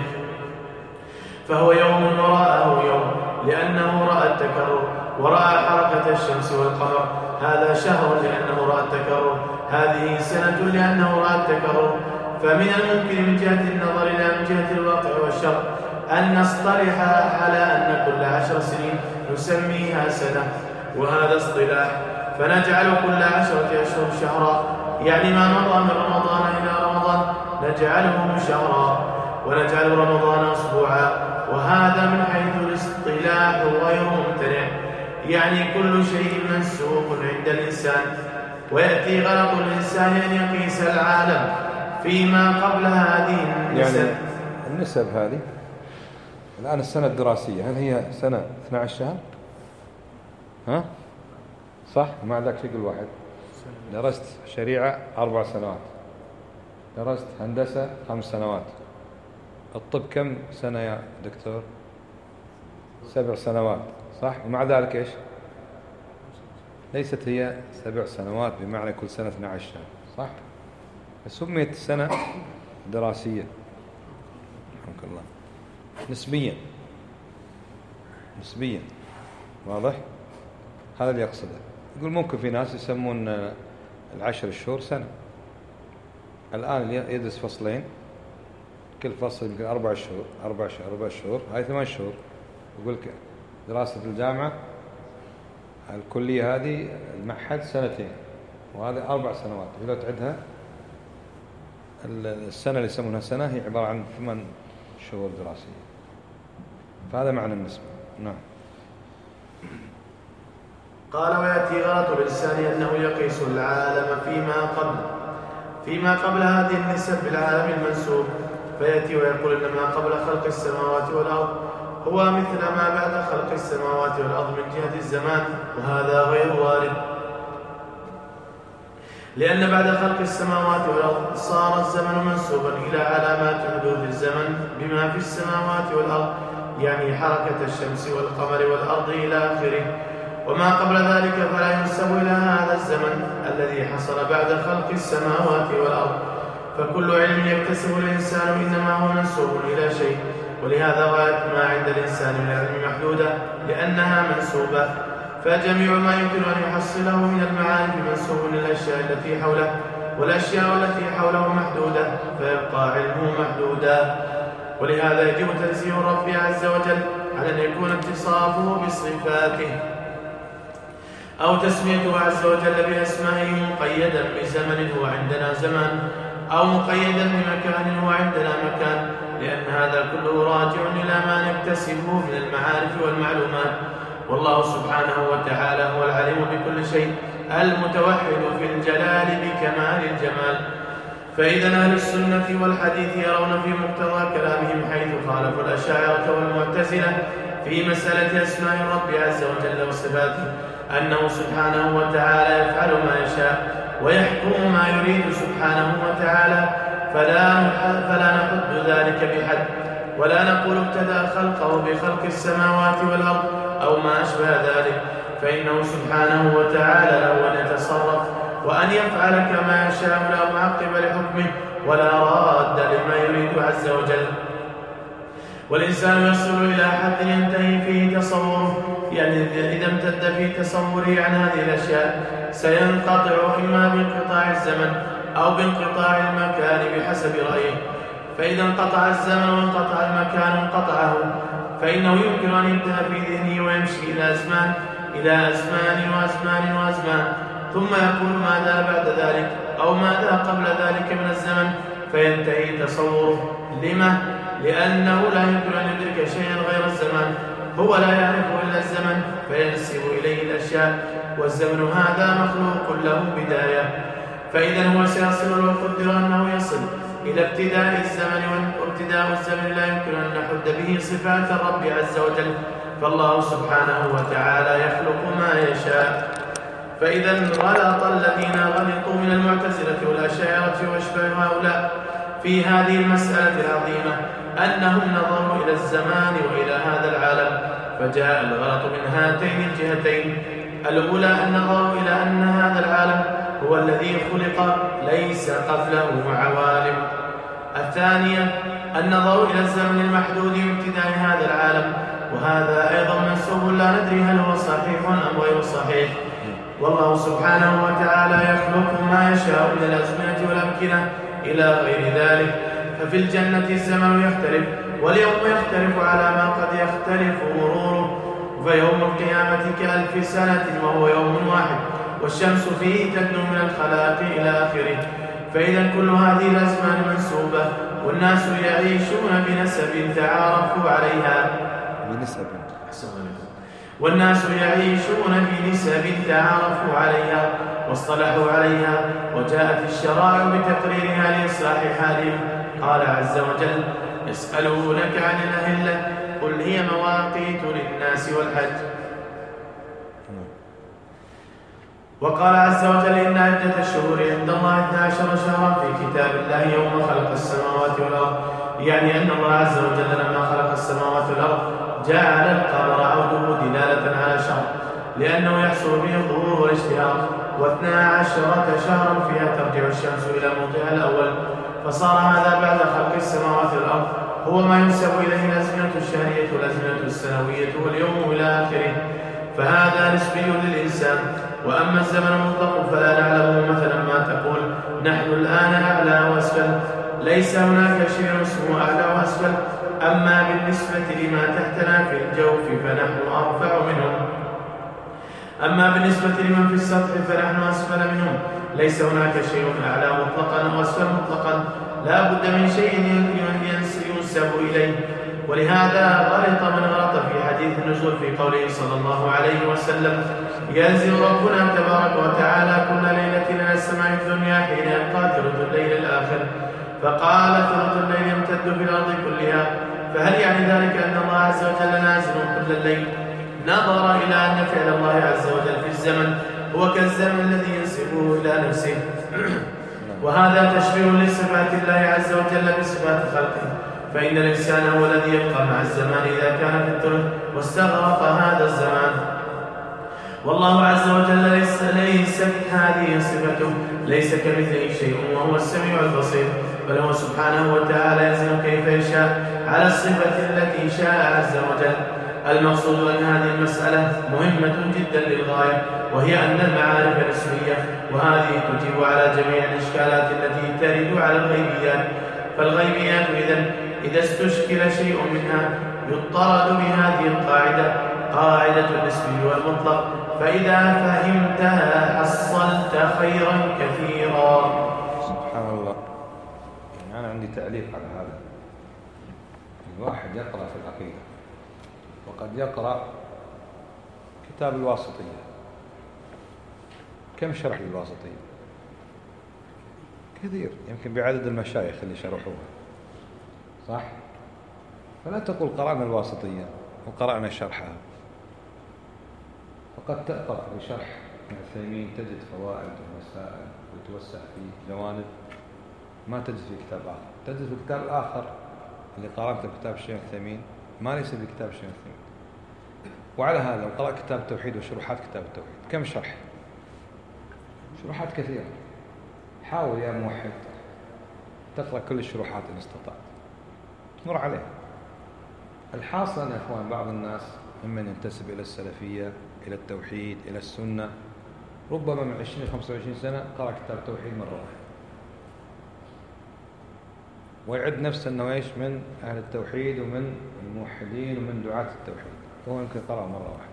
فهو يوم وراءه يوم لأنه رأى التكرر، ورأى حركة الشمس والقمر. هذا شهر لأنه رأى التكرر، هذه سنة لأنه رأى التكرر. فمن الممكن من جهة النظر إلى من جهة الواقع والشرع أن نصطلح على أن كل عشر سنين نسميها سنة، وهذا اصطلاح، فنجعل كل عشرة أشهر شهرا، يعني ما مضى من رمضان إلى رمضان نجعله شهرا، ونجعل رمضان أسبوعا، وهذا من حيث الاصطلاح غير ممتنع، يعني كل شيء منسوب عند الإنسان. ويأتي غلط الإنسان أن يقيس العالم فيما قبل هذه النسب. يعني النسب هذه الآن السنة الدراسية هل هي سنة اثني عشر شهر؟ ها؟ صح؟ ومع ذلك شكل واحد. درست شريعة أربع سنوات، درست هندسة خمس سنوات، الطب كم سنة يا دكتور؟ سبع سنوات، صح؟ ومع ذلك إيش؟ ليست هي سبع سنوات بمعنى كل سنة اثني عشر شهر، صح؟ فسميت سنة دراسية رحمك الله نسبيا نسبيا، واضح؟ هذا اللي يقصده. يقول ممكن في ناس يسمون العشر الشهور سنة. الآن يدرس فصلين، كل فصل يمكن أربع شهور أربع شهور أربع شهور هاي ثمان شهور. يقول دراسة الجامعة الكلية هذه المعهد سنتين، وهذه أربع سنوات. إذا تعدها السنة اللي يسمونها سنة هي عبارة عن ثمان شهور دراسية. فهذا معنى النسبة. نعم. قال: ويأتي غلط الإنسان أنه يقيس العالم فيما قبل فيما قبل هذه النسب بالعالم المنسوب، فيأتي ويقول إن ما قبل خلق السماوات والأرض هو مثل ما بعد خلق السماوات والأرض من جهة الزمان، وهذا غير وارد، لأن بعد خلق السماوات والأرض صار الزمن منسوبا إلى علامات حدوث الزمن بما في السماوات والأرض، يعني حركة الشمس والقمر والأرض إلى آخره. وما قبل ذلك فلا ينسب إلى هذا الزمن الذي حصل بعد خلق السماوات والأرض. فكل علم يكتسب الإنسان إنما هو منسوب إلى شيء، ولهذا غاية ما عند الإنسان من العلم محدودة لأنها منسوبة. فجميع ما يمكن أن يحصله من المعارف منسوب إلى الأشياء التي حوله، والأشياء التي حوله محدودة، فيبقى علمه محدودا. ولهذا يجب تنزيه الرب عز وجل على أن يكون اتصافه بصفاته أو تسميته عز وجل بأسمائه مقيدا بزمن هو عندنا زمان، أو مقيدا بمكان هو عندنا مكان، لأن هذا كله راجع إلى ما نكتسبه من المعارف والمعلومات. والله سبحانه وتعالى هو العليم بكل شيء، المتوحد في الجلال بكمال الجمال، فإذا أهل السنة والحديث يرون في مقتضى كلامهم حيث خالفوا الأشاعرة والمعتزلة في مسألة أسماء الرب عز وجل وصفاته أنه سبحانه وتعالى يفعل ما يشاء ويحكم ما يريد سبحانه وتعالى، فلا فلا نحد ذلك بحد، ولا نقول ابتدأ خلقه بخلق السماوات والأرض أو ما أشبه ذلك، فإنه سبحانه وتعالى له أن يتصرف وأن يفعل كما يشاء لا معقب لحكمه ولا راد لما يريد عز وجل. والإنسان يصل إلى حد ينتهي فيه تصوره، يعني إذا امتد في تصوره عن هذه الأشياء سينقطع إما بانقطاع الزمن أو بانقطاع المكان بحسب رأيه. فإذا انقطع الزمن وانقطع المكان انقطعه، فإنه يمكن أن يبدأ في ذهنه ويمشي إلى أزمان إلى أزمان وأزمان وأزمان، ثم يقول ماذا بعد ذلك أو ماذا قبل ذلك من الزمن، فينتهي تصوره. لما؟ لأنه لا يمكن أن يدرك شيئا غير الزمان، هو لا يعرف إلا الزمن فينسب إليه الأشياء، والزمن هذا مخلوق له بداية. فإذا هو سيصل لو قدر أنه يصل إلى ابتداء الزمن، وابتداء الزمن لا يمكن أن نحد به صفات الرب عز وجل، فالله سبحانه وتعالى يخلق ما يشاء. فإذا غلط الذين غلطوا من المعتزلة والأشاعرة وأشباه هؤلاء في هذه المسألة العظيمة أنهم نظروا إلى الزمان وإلى هذا العالم، فجاء الغلط من هاتين الجهتين. الأولى النظر إلى أن هذا العالم هو الذي خلق ليس قبله عوالم. الثانية النظر إلى الزمن المحدود بابتداء هذا العالم، وهذا أيضا منسوب لا ندري هل هو صحيح أم غير صحيح. والله سبحانه وتعالى يخلق ما يشاء من الأزمنة والأمكنة إلى غير ذلك. ففي الجنة الزمن يختلف، واليوم يختلف على ما قد يختلف مروره، فيوم القيامة كألف سنة وهو يوم واحد، والشمس فيه تدنو من الخلاق إلى آخره. فإذا كل هذه الأزمان منسوبة، والناس يعيشون بنسب تعارفوا عليها بنسب والناس يعيشون بنسب تعارفوا عليها واصطلحوا عليها، وجاءت الشرائع بتقريرها لإصلاح حالهم. قال عز وجل: يسألونك عن الأهلة قل هي مواقيت للناس والحج. وقال عز وجل: إن عدة الشهور عند الله اثنا عشر شهرا في كتاب الله يوم خلق السماوات والأرض، يعني أن الله عز وجل لما خلق السماوات والأرض جعل القمر عوده دلالة على شهر، لأنه يحصل به الظهور والاشتهار، واثنا عشرة شهرا فيها ترجع الشمس إلى موضعها الأول، فصار هذا بعد خلق السماوات والأرض هو ما ينسب إليه الأزمنة الشهرية والأزمنة السنوية واليوم إلى آخره، فهذا نسبي للإنسان. وأما الزمن المطلق فلا نعلمه، مثلا ما تقول نحن الآن أعلى وأسفل، ليس هناك شيء اسمه أعلى وأسفل. أما بالنسبة لما تحتنا في الجوف فنحن أرفع منهم، أما بالنسبة لمن في السطح فنحن أسفل منهم. ليس هناك شيء أعلى مطلقا وأسفل مطلقا، لا بد من شيء ينسب إليه. ولهذا غلط من غلط في حديث النزول في قوله صلى الله عليه وسلم: ينزل ربنا تبارك وتعالى كل ليلة إلى السماء الدنيا حين يبقى ثلث الليل الآخر، فقال: ثلث الليل يمتد في الأرض كلها، فهل يعني ذلك أن الله عز وجل نازل كل الليل؟ نظر إلى أن فعل الله عز وجل في الزمن هو كالزمن الذي ينسبه إلى نفسه، وهذا تشبيه لصفات الله عز وجل بصفات خلقه، فإن الإنسان هو الذي يبقى مع الزمان إذا كان في الثلث واستغرق هذا الزمان. والله عز وجل ليس ليست هذه صفته، ليس كمثله شيء وهو السميع البصير، بل هو سبحانه وتعالى ينزل كيف يشاء على الصفة التي شاء عز وجل. المقصود أن هذه المسألة مهمة جدا للغاية، وهي أن المعارف نسبية، وهذه تجيب على جميع الإشكالات التي ترد على الغيبيات. فالغيبيات إذن إذا استشكل شيء منها يضطرد بهذه القاعدة، قاعدة النسبي والمطلق، فإذا فهمتها حصلت خيرا كثيرا. سبحان الله. يعني أنا عندي تعليق على هذا. الواحد يقرأ في العقيدة وقد يقرأ كتاب الواسطية. كم شرح للواسطية؟ كثير، يمكن بعدد المشايخ اللي شرحوها، صح؟ فلا تقول قرأنا الواسطية وقرأنا شرحها، فقد تقرأ بشرح ابن عثيمين تجد فوائد ومسائل وتوسع في جوانب ما تجد في كتاب آخر. تجد في كتاب آخر اللي قرأته كتاب الشيخ عثيمين ما ليس بكتاب الشيخ عثيمين. وعلى هذا لو قرأ كتاب التوحيد وشروحات كتاب التوحيد كم شرح؟ شروحات كثيرة. حاول يا موحد تقرأ كل الشروحات إن استطعت، مر عليها. الحاصل يا أخوان بعض الناس ممن ينتسب إلى السلفية إلى التوحيد إلى السنة ربما من عشرين خمسة وعشرين سنة قرأ كتاب التوحيد مرة واحدة ويعد نفسه أنه إيش من أهل التوحيد ومن الموحدين ومن دعاة التوحيد، وهو يمكن قرأ مرة واحدة.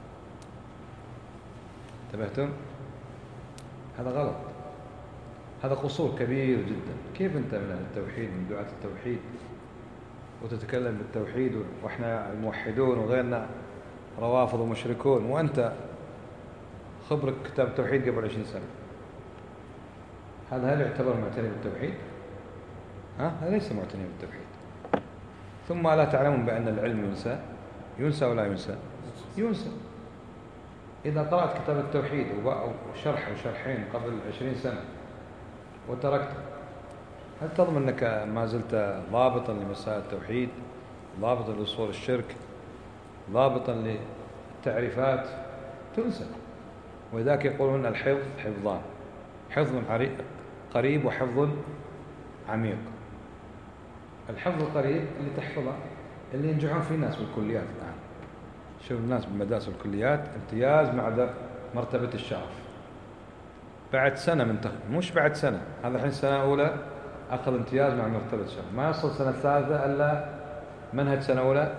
انتبهتم؟ هذا غلط، هذا قصور كبير جدا. كيف أنت من أهل التوحيد من دعاة التوحيد وتتكلم بالتوحيد وإحنا الموحدون وغيرنا روافض ومشركون، وأنت خبرك كتاب التوحيد قبل عشرين سنة؟ هذا هل يعتبر معتني بالتوحيد؟ ها؟ هذا ليس معتني بالتوحيد. ثم لا تعلمون بأن العلم ينسى؟ ينسى ولا ينسى؟ ينسى. إذا قرأت كتاب التوحيد وشرح وشرحين قبل عشرين سنة وتركته، هل تضمن أنك ما زلت ضابطا لمسائل التوحيد، ضابطا لأصول الشرك، ضابطا للتعريفات؟ تنسى. ولذلك يقولون الحفظ حفظان، حفظ قريب وحفظ عميق. الحفظ القريب اللي تحفظه اللي ينجحون فيه الناس بالكليات الآن. شوف الناس بالمدارس والكليات امتياز مع مرتبة الشرف بعد سنة من تخ... مش بعد سنة، هذا الحين سنة أولى أخذ امتياز مع مرتبة الشرف، ما يصل سنة ثالثة إلا منهج سنة أولى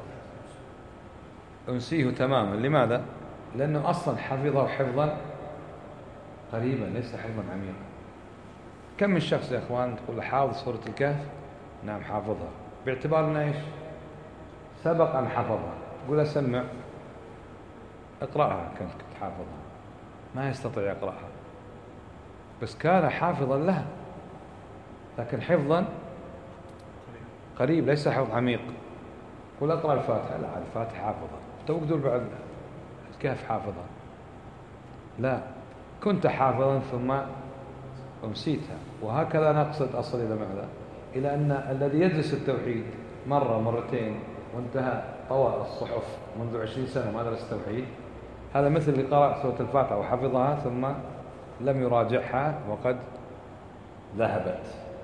أنسيه تماما. لماذا؟ لأنه أصلا حفظه حفظا قريبا ليس حفظا عميقا. كم من شخص يا أخوان تقول حافظ سورة الكهف؟ نعم حافظها، باعتبار أنه إيش؟ سبق أن حفظها. تقول أسمع اقرأها، كنت حافظها، ما يستطيع يقرأها، بس كان حافظا لها لكن حفظا قريب ليس حفظ عميق. قل أقرأ الفاتحة، لا الفاتحة حافظها، توقدر بعد الكهف حافظها، لا كنت حافظا ثم أمسيتها. وهكذا نقصد أصل إلى ماذا؟ إلى أن الذي يدرس التوحيد مرة مرتين وانتهى طوى الصحف منذ عشرين سنة ما درس التوحيد، هذا مثل اللي قرأ سورة الفاتحة وحفظها ثم لم يراجعها وقد ذهبت.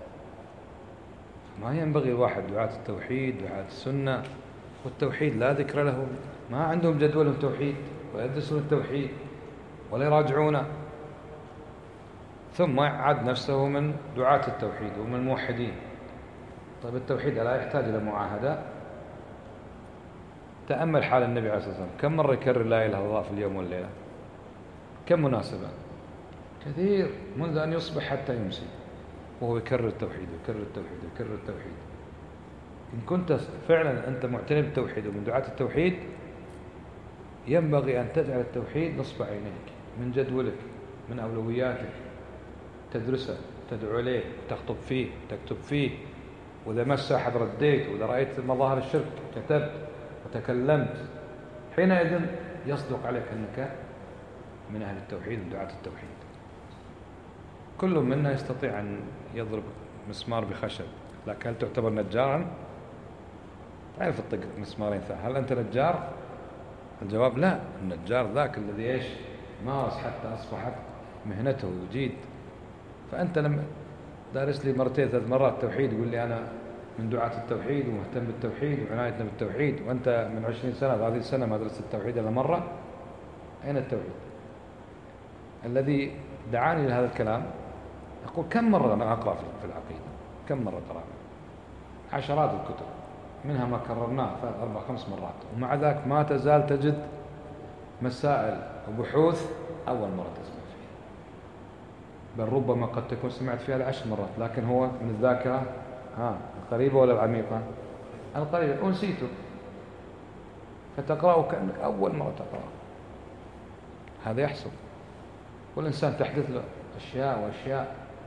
ما ينبغي الواحد دعاة التوحيد دعاة السنة والتوحيد لا ذكر له، ما عندهم جدول التوحيد ويدرسون التوحيد ولا يراجعونه، ثم يعد نفسه من دعاة التوحيد ومن الموحدين. طيب التوحيد لا يحتاج إلى معاهدة؟ تأمل حال النبي عليه الصلاة والسلام، كم مرة يكرر لا إله إلا الله في اليوم والليلة؟ كم مناسبة؟ كثير، منذ أن يصبح حتى يمسي وهو يكرر التوحيد ويكرر التوحيد ويكرر التوحيد. إن كنت فعلا أنت معتني بالتوحيد ومن دعاة التوحيد ينبغي أن تجعل التوحيد نصب عينيك، من جدولك، من أولوياتك، تدرسه، تدعو إليه، تخطب فيه، تكتب فيه، وإذا مس أحد رديت، وإذا رأيت مظاهر الشرك كتبت وتكلمت. حينئذ يصدق عليك أنك من أهل التوحيد ودعاة التوحيد. كل منا يستطيع أن يضرب مسمار بخشب، لكن هل تعتبر نجارا؟ تعرف تطق مسمارين ثلاثة، هل أنت نجار؟ الجواب لا. النجار ذاك الذي إيش مارس حتى أصبحت مهنته وجيد. فأنت لما دارس لي مرتين ثلاث مرات توحيد يقول لي أنا من دعاة التوحيد ومهتم بالتوحيد وعنايتنا بالتوحيد، وأنت من عشرين سنة هذه السنة ما درست التوحيد إلا مرة. أين التوحيد؟ الذي دعاني لهذا الكلام أقول كم مرة أنا أقرأ في العقيدة، كم مرة قرأنا عشرات الكتب منها ما كررناه ثلاث أربع خمس مرات، ومع ذلك ما تزال تجد مسائل وبحوث أول مرة تسمع فيها، بل ربما قد تكون سمعت فيها لعشر مرات، لكن هو من الذاكرة ها القريبة ولا العميقة؟ القريبة، أنسيته فتقرأه كأنك أول مرة تقرأه. هذا يحصل، والإنسان تحدث له أشياء وأشياء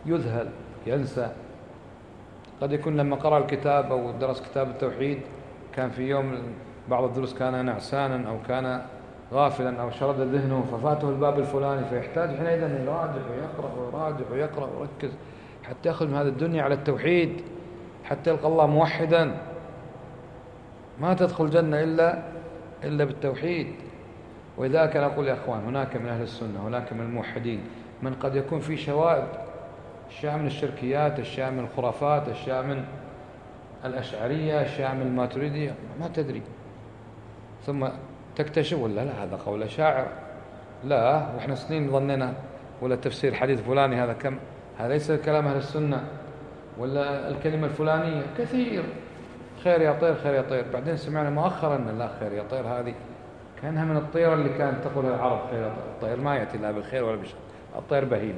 يذهل ينسى. قد يكون لما قرأ الكتاب أو درس كتاب التوحيد كان في يوم بعض الدروس كان نعسانا أو كان غافلا أو شرد ذهنه ففاته الباب الفلاني، فيحتاج حينئذ أن يراجع ويقرأ ويراجع ويقرأ ويركز حتى يأخذ من هذه الدنيا على التوحيد، حتى يلقى الله موحدا. ما تدخل الجنة إلا إلا بالتوحيد. ولذلك أنا أقول يا أخوان، هناك من أهل السنة، هناك من الموحدين من قد يكون في شوائب، أشياء من الشركيات، أشياء من الخرافات، أشياء من الأشعرية، أشياء من الماتريدية، ما تدري، ثم تكتشف ولا لا هذا قول شاعر، لا وإحنا سنين ظننا، ولا تفسير حديث فلاني هذا كم، هذا ليس كلام أهل السنة، ولا الكلمة الفلانية كثير، خير يا طير خير يا طير. بعدين سمعنا مؤخرا أن لا، خير يا طير هذه كأنها من الطيرة اللي كانت تقولها العرب، خير يا طير. الطير ما يأتي لا بالخير ولا بالشر، الطير بهيمة.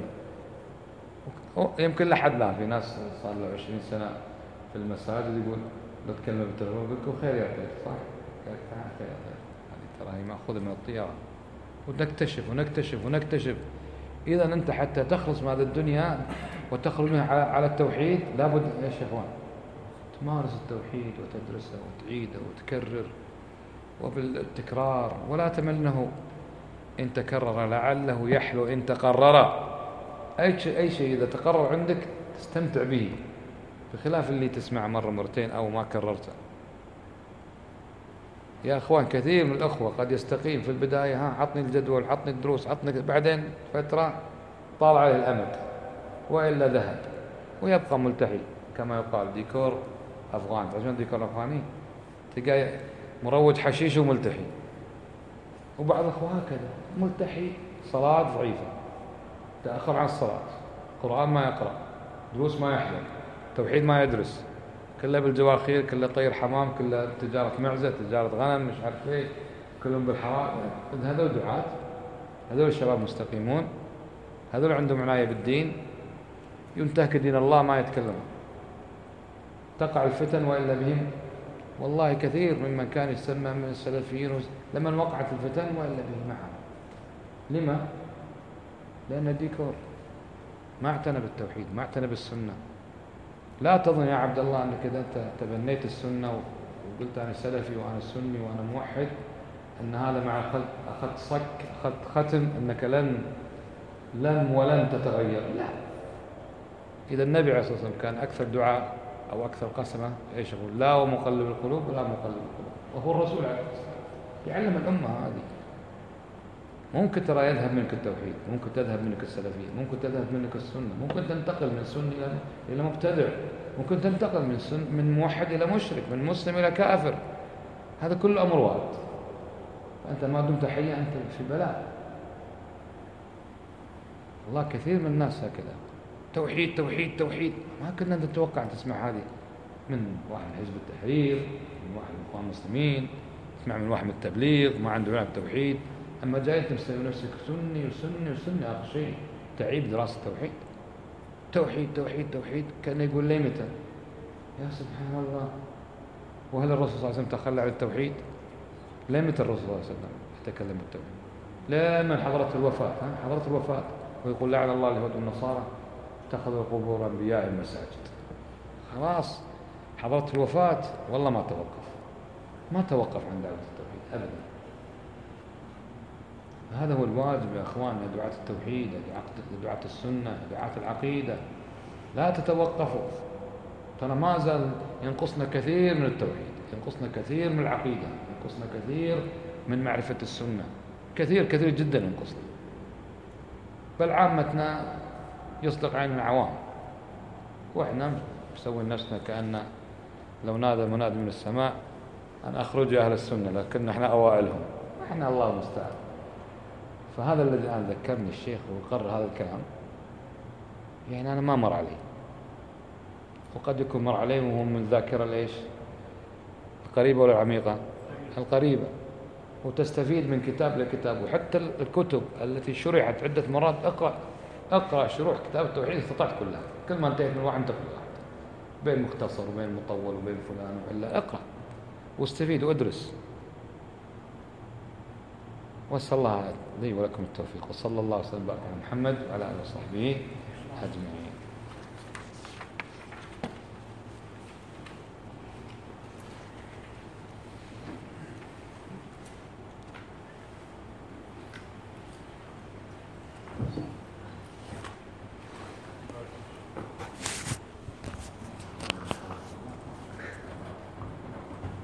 يمكن لحد لا، في ناس صار له عشرين سنة في المساجد يقول لو تكلم بالتلفون يقول لكم خير يا طير، صح؟ قال تعال خير يا طير، هذه ترى هي مأخوذة من الطيرة. ونكتشف ونكتشف ونكتشف. إذا أنت حتى تخلص من هذه الدنيا وتخرج منها على التوحيد لابد يا إخوان تمارس التوحيد وتدرسه وتعيده وتكرر وبالتكرار، ولا تمنه إن تكرر لعله يحلو إن تقرر. أي شيء أي شيء إذا تقرر عندك تستمتع به، بخلاف اللي تسمع مرة مرتين أو ما كررته. يا أخوان كثير من الأخوة قد يستقيم في البداية، ها عطني الجدول، عطني الدروس، عطني، بعدين فترة طال عليه الأمد وإلا ذهب ويبقى ملتحي كما يقال، ديكور أفغان. تعرفون ديكور أفغاني؟ تلقى مروج حشيش وملتحي. وبعض الأخوة هكذا ملتحي، صلاة ضعيفة، تأخر عن الصلاة، قرآن ما يقرأ، دروس ما يحضر، توحيد ما يدرس، كله بالجواخير، كله طير حمام، كله تجارة معزة، تجارة غنم، مش عارف ايه، كلهم بالحرام. هذول دعاة، هذول الشباب مستقيمون، هذول عندهم عناية بالدين، ينتهك دين الله ما يتكلمون. تقع الفتن وإلا بهم، والله كثير ممن كان يسمى من السلفيين لمن وقعت الفتن وإلا بهم معهم. لما؟ لأن ديكور ما اعتنى بالتوحيد، ما اعتنى بالسنة. لا تظن يا عبد الله أنك إذا أنت تبنيت السنة وقلت أنا سلفي وأنا سني وأنا موحد أن هذا مع أخذت صك أخذت ختم أنك لن لن ولن تتغير. لا. إذا النبي عليه الصلاة والسلام كان أكثر دعاء أو أكثر قسمة إيش يقول؟ لا ومقلب القلوب ولا مقلب القلوب، وهو الرسول عليه الصلاة والسلام يعلم الأمة هذه. ممكن ترى يذهب منك التوحيد، ممكن تذهب منك السلفية، ممكن تذهب منك السنة، ممكن تنتقل من سني إلى إلى مبتدع، ممكن تنتقل من سن من موحد إلى مشرك، من مسلم إلى كافر. هذا كله أمر وارد. فأنت ما دمت حيا أنت في بلاء. والله كثير من الناس هكذا، توحيد توحيد توحيد. ما كنا نتوقع أن تسمع هذه من واحد من حزب التحرير، من واحد من الإخوان المسلمين، تسمع من واحد من التبليغ ما عنده علم بالتوحيد. أما جاي تسوي نفسك سني وسني وسني، آخر شيء تعيب دراسة التوحيد. توحيد توحيد توحيد، كان يقول لي متى؟ يا سبحان الله. وهل الرسول صلى الله عليه وسلم تخلى عن التوحيد؟ ليه متى الرسول صلى الله عليه وسلم يتكلم بالتوحيد؟ لما حضرت الوفاة، ها حضرت الوفاة ويقول لعن الله اليهود والنصارى اتخذوا قبور أنبياء مساجد. خلاص حضرت الوفاة والله ما توقف، ما توقف عن دعوة التوحيد أبدا. هذا هو الواجب يا أخوان، دعاة التوحيد، دعاة السنة، دعاة العقيدة. لا تتوقفوا، ترى ما زال ينقصنا كثير من التوحيد، ينقصنا كثير من العقيدة، ينقصنا كثير من معرفة السنة، كثير كثير جدا ينقصنا. بل عامتنا يصدق عين العوام، وإحنا مسوين نفسنا كأن لو نادى منادي من السماء أن أخرجوا أهل السنة، لكن إحنا أوائلهم، إحنا الله المستعان. فهذا الذي الآن ذكرني الشيخ وقرر هذا الكلام، يعني أنا ما مر عليه، وقد يكون مر عليه وهو من الذاكرة ليش القريبة ولا العميقة؟ القريبة. وتستفيد من كتاب لكتاب، وحتى الكتب التي شرحت عدة مرات اقرأ اقرأ شروح كتاب التوحيد استطعت كلها، كل ما انتهيت من واحد انتقل واحد، بين مختصر وبين مطول وبين فلان وإلا اقرأ واستفيد وادرس. واسأل الله لي ولكم التوفيق، وصلى الله وسلم وبارك على محمد وعلى آله وصحبه أجمعين. الله.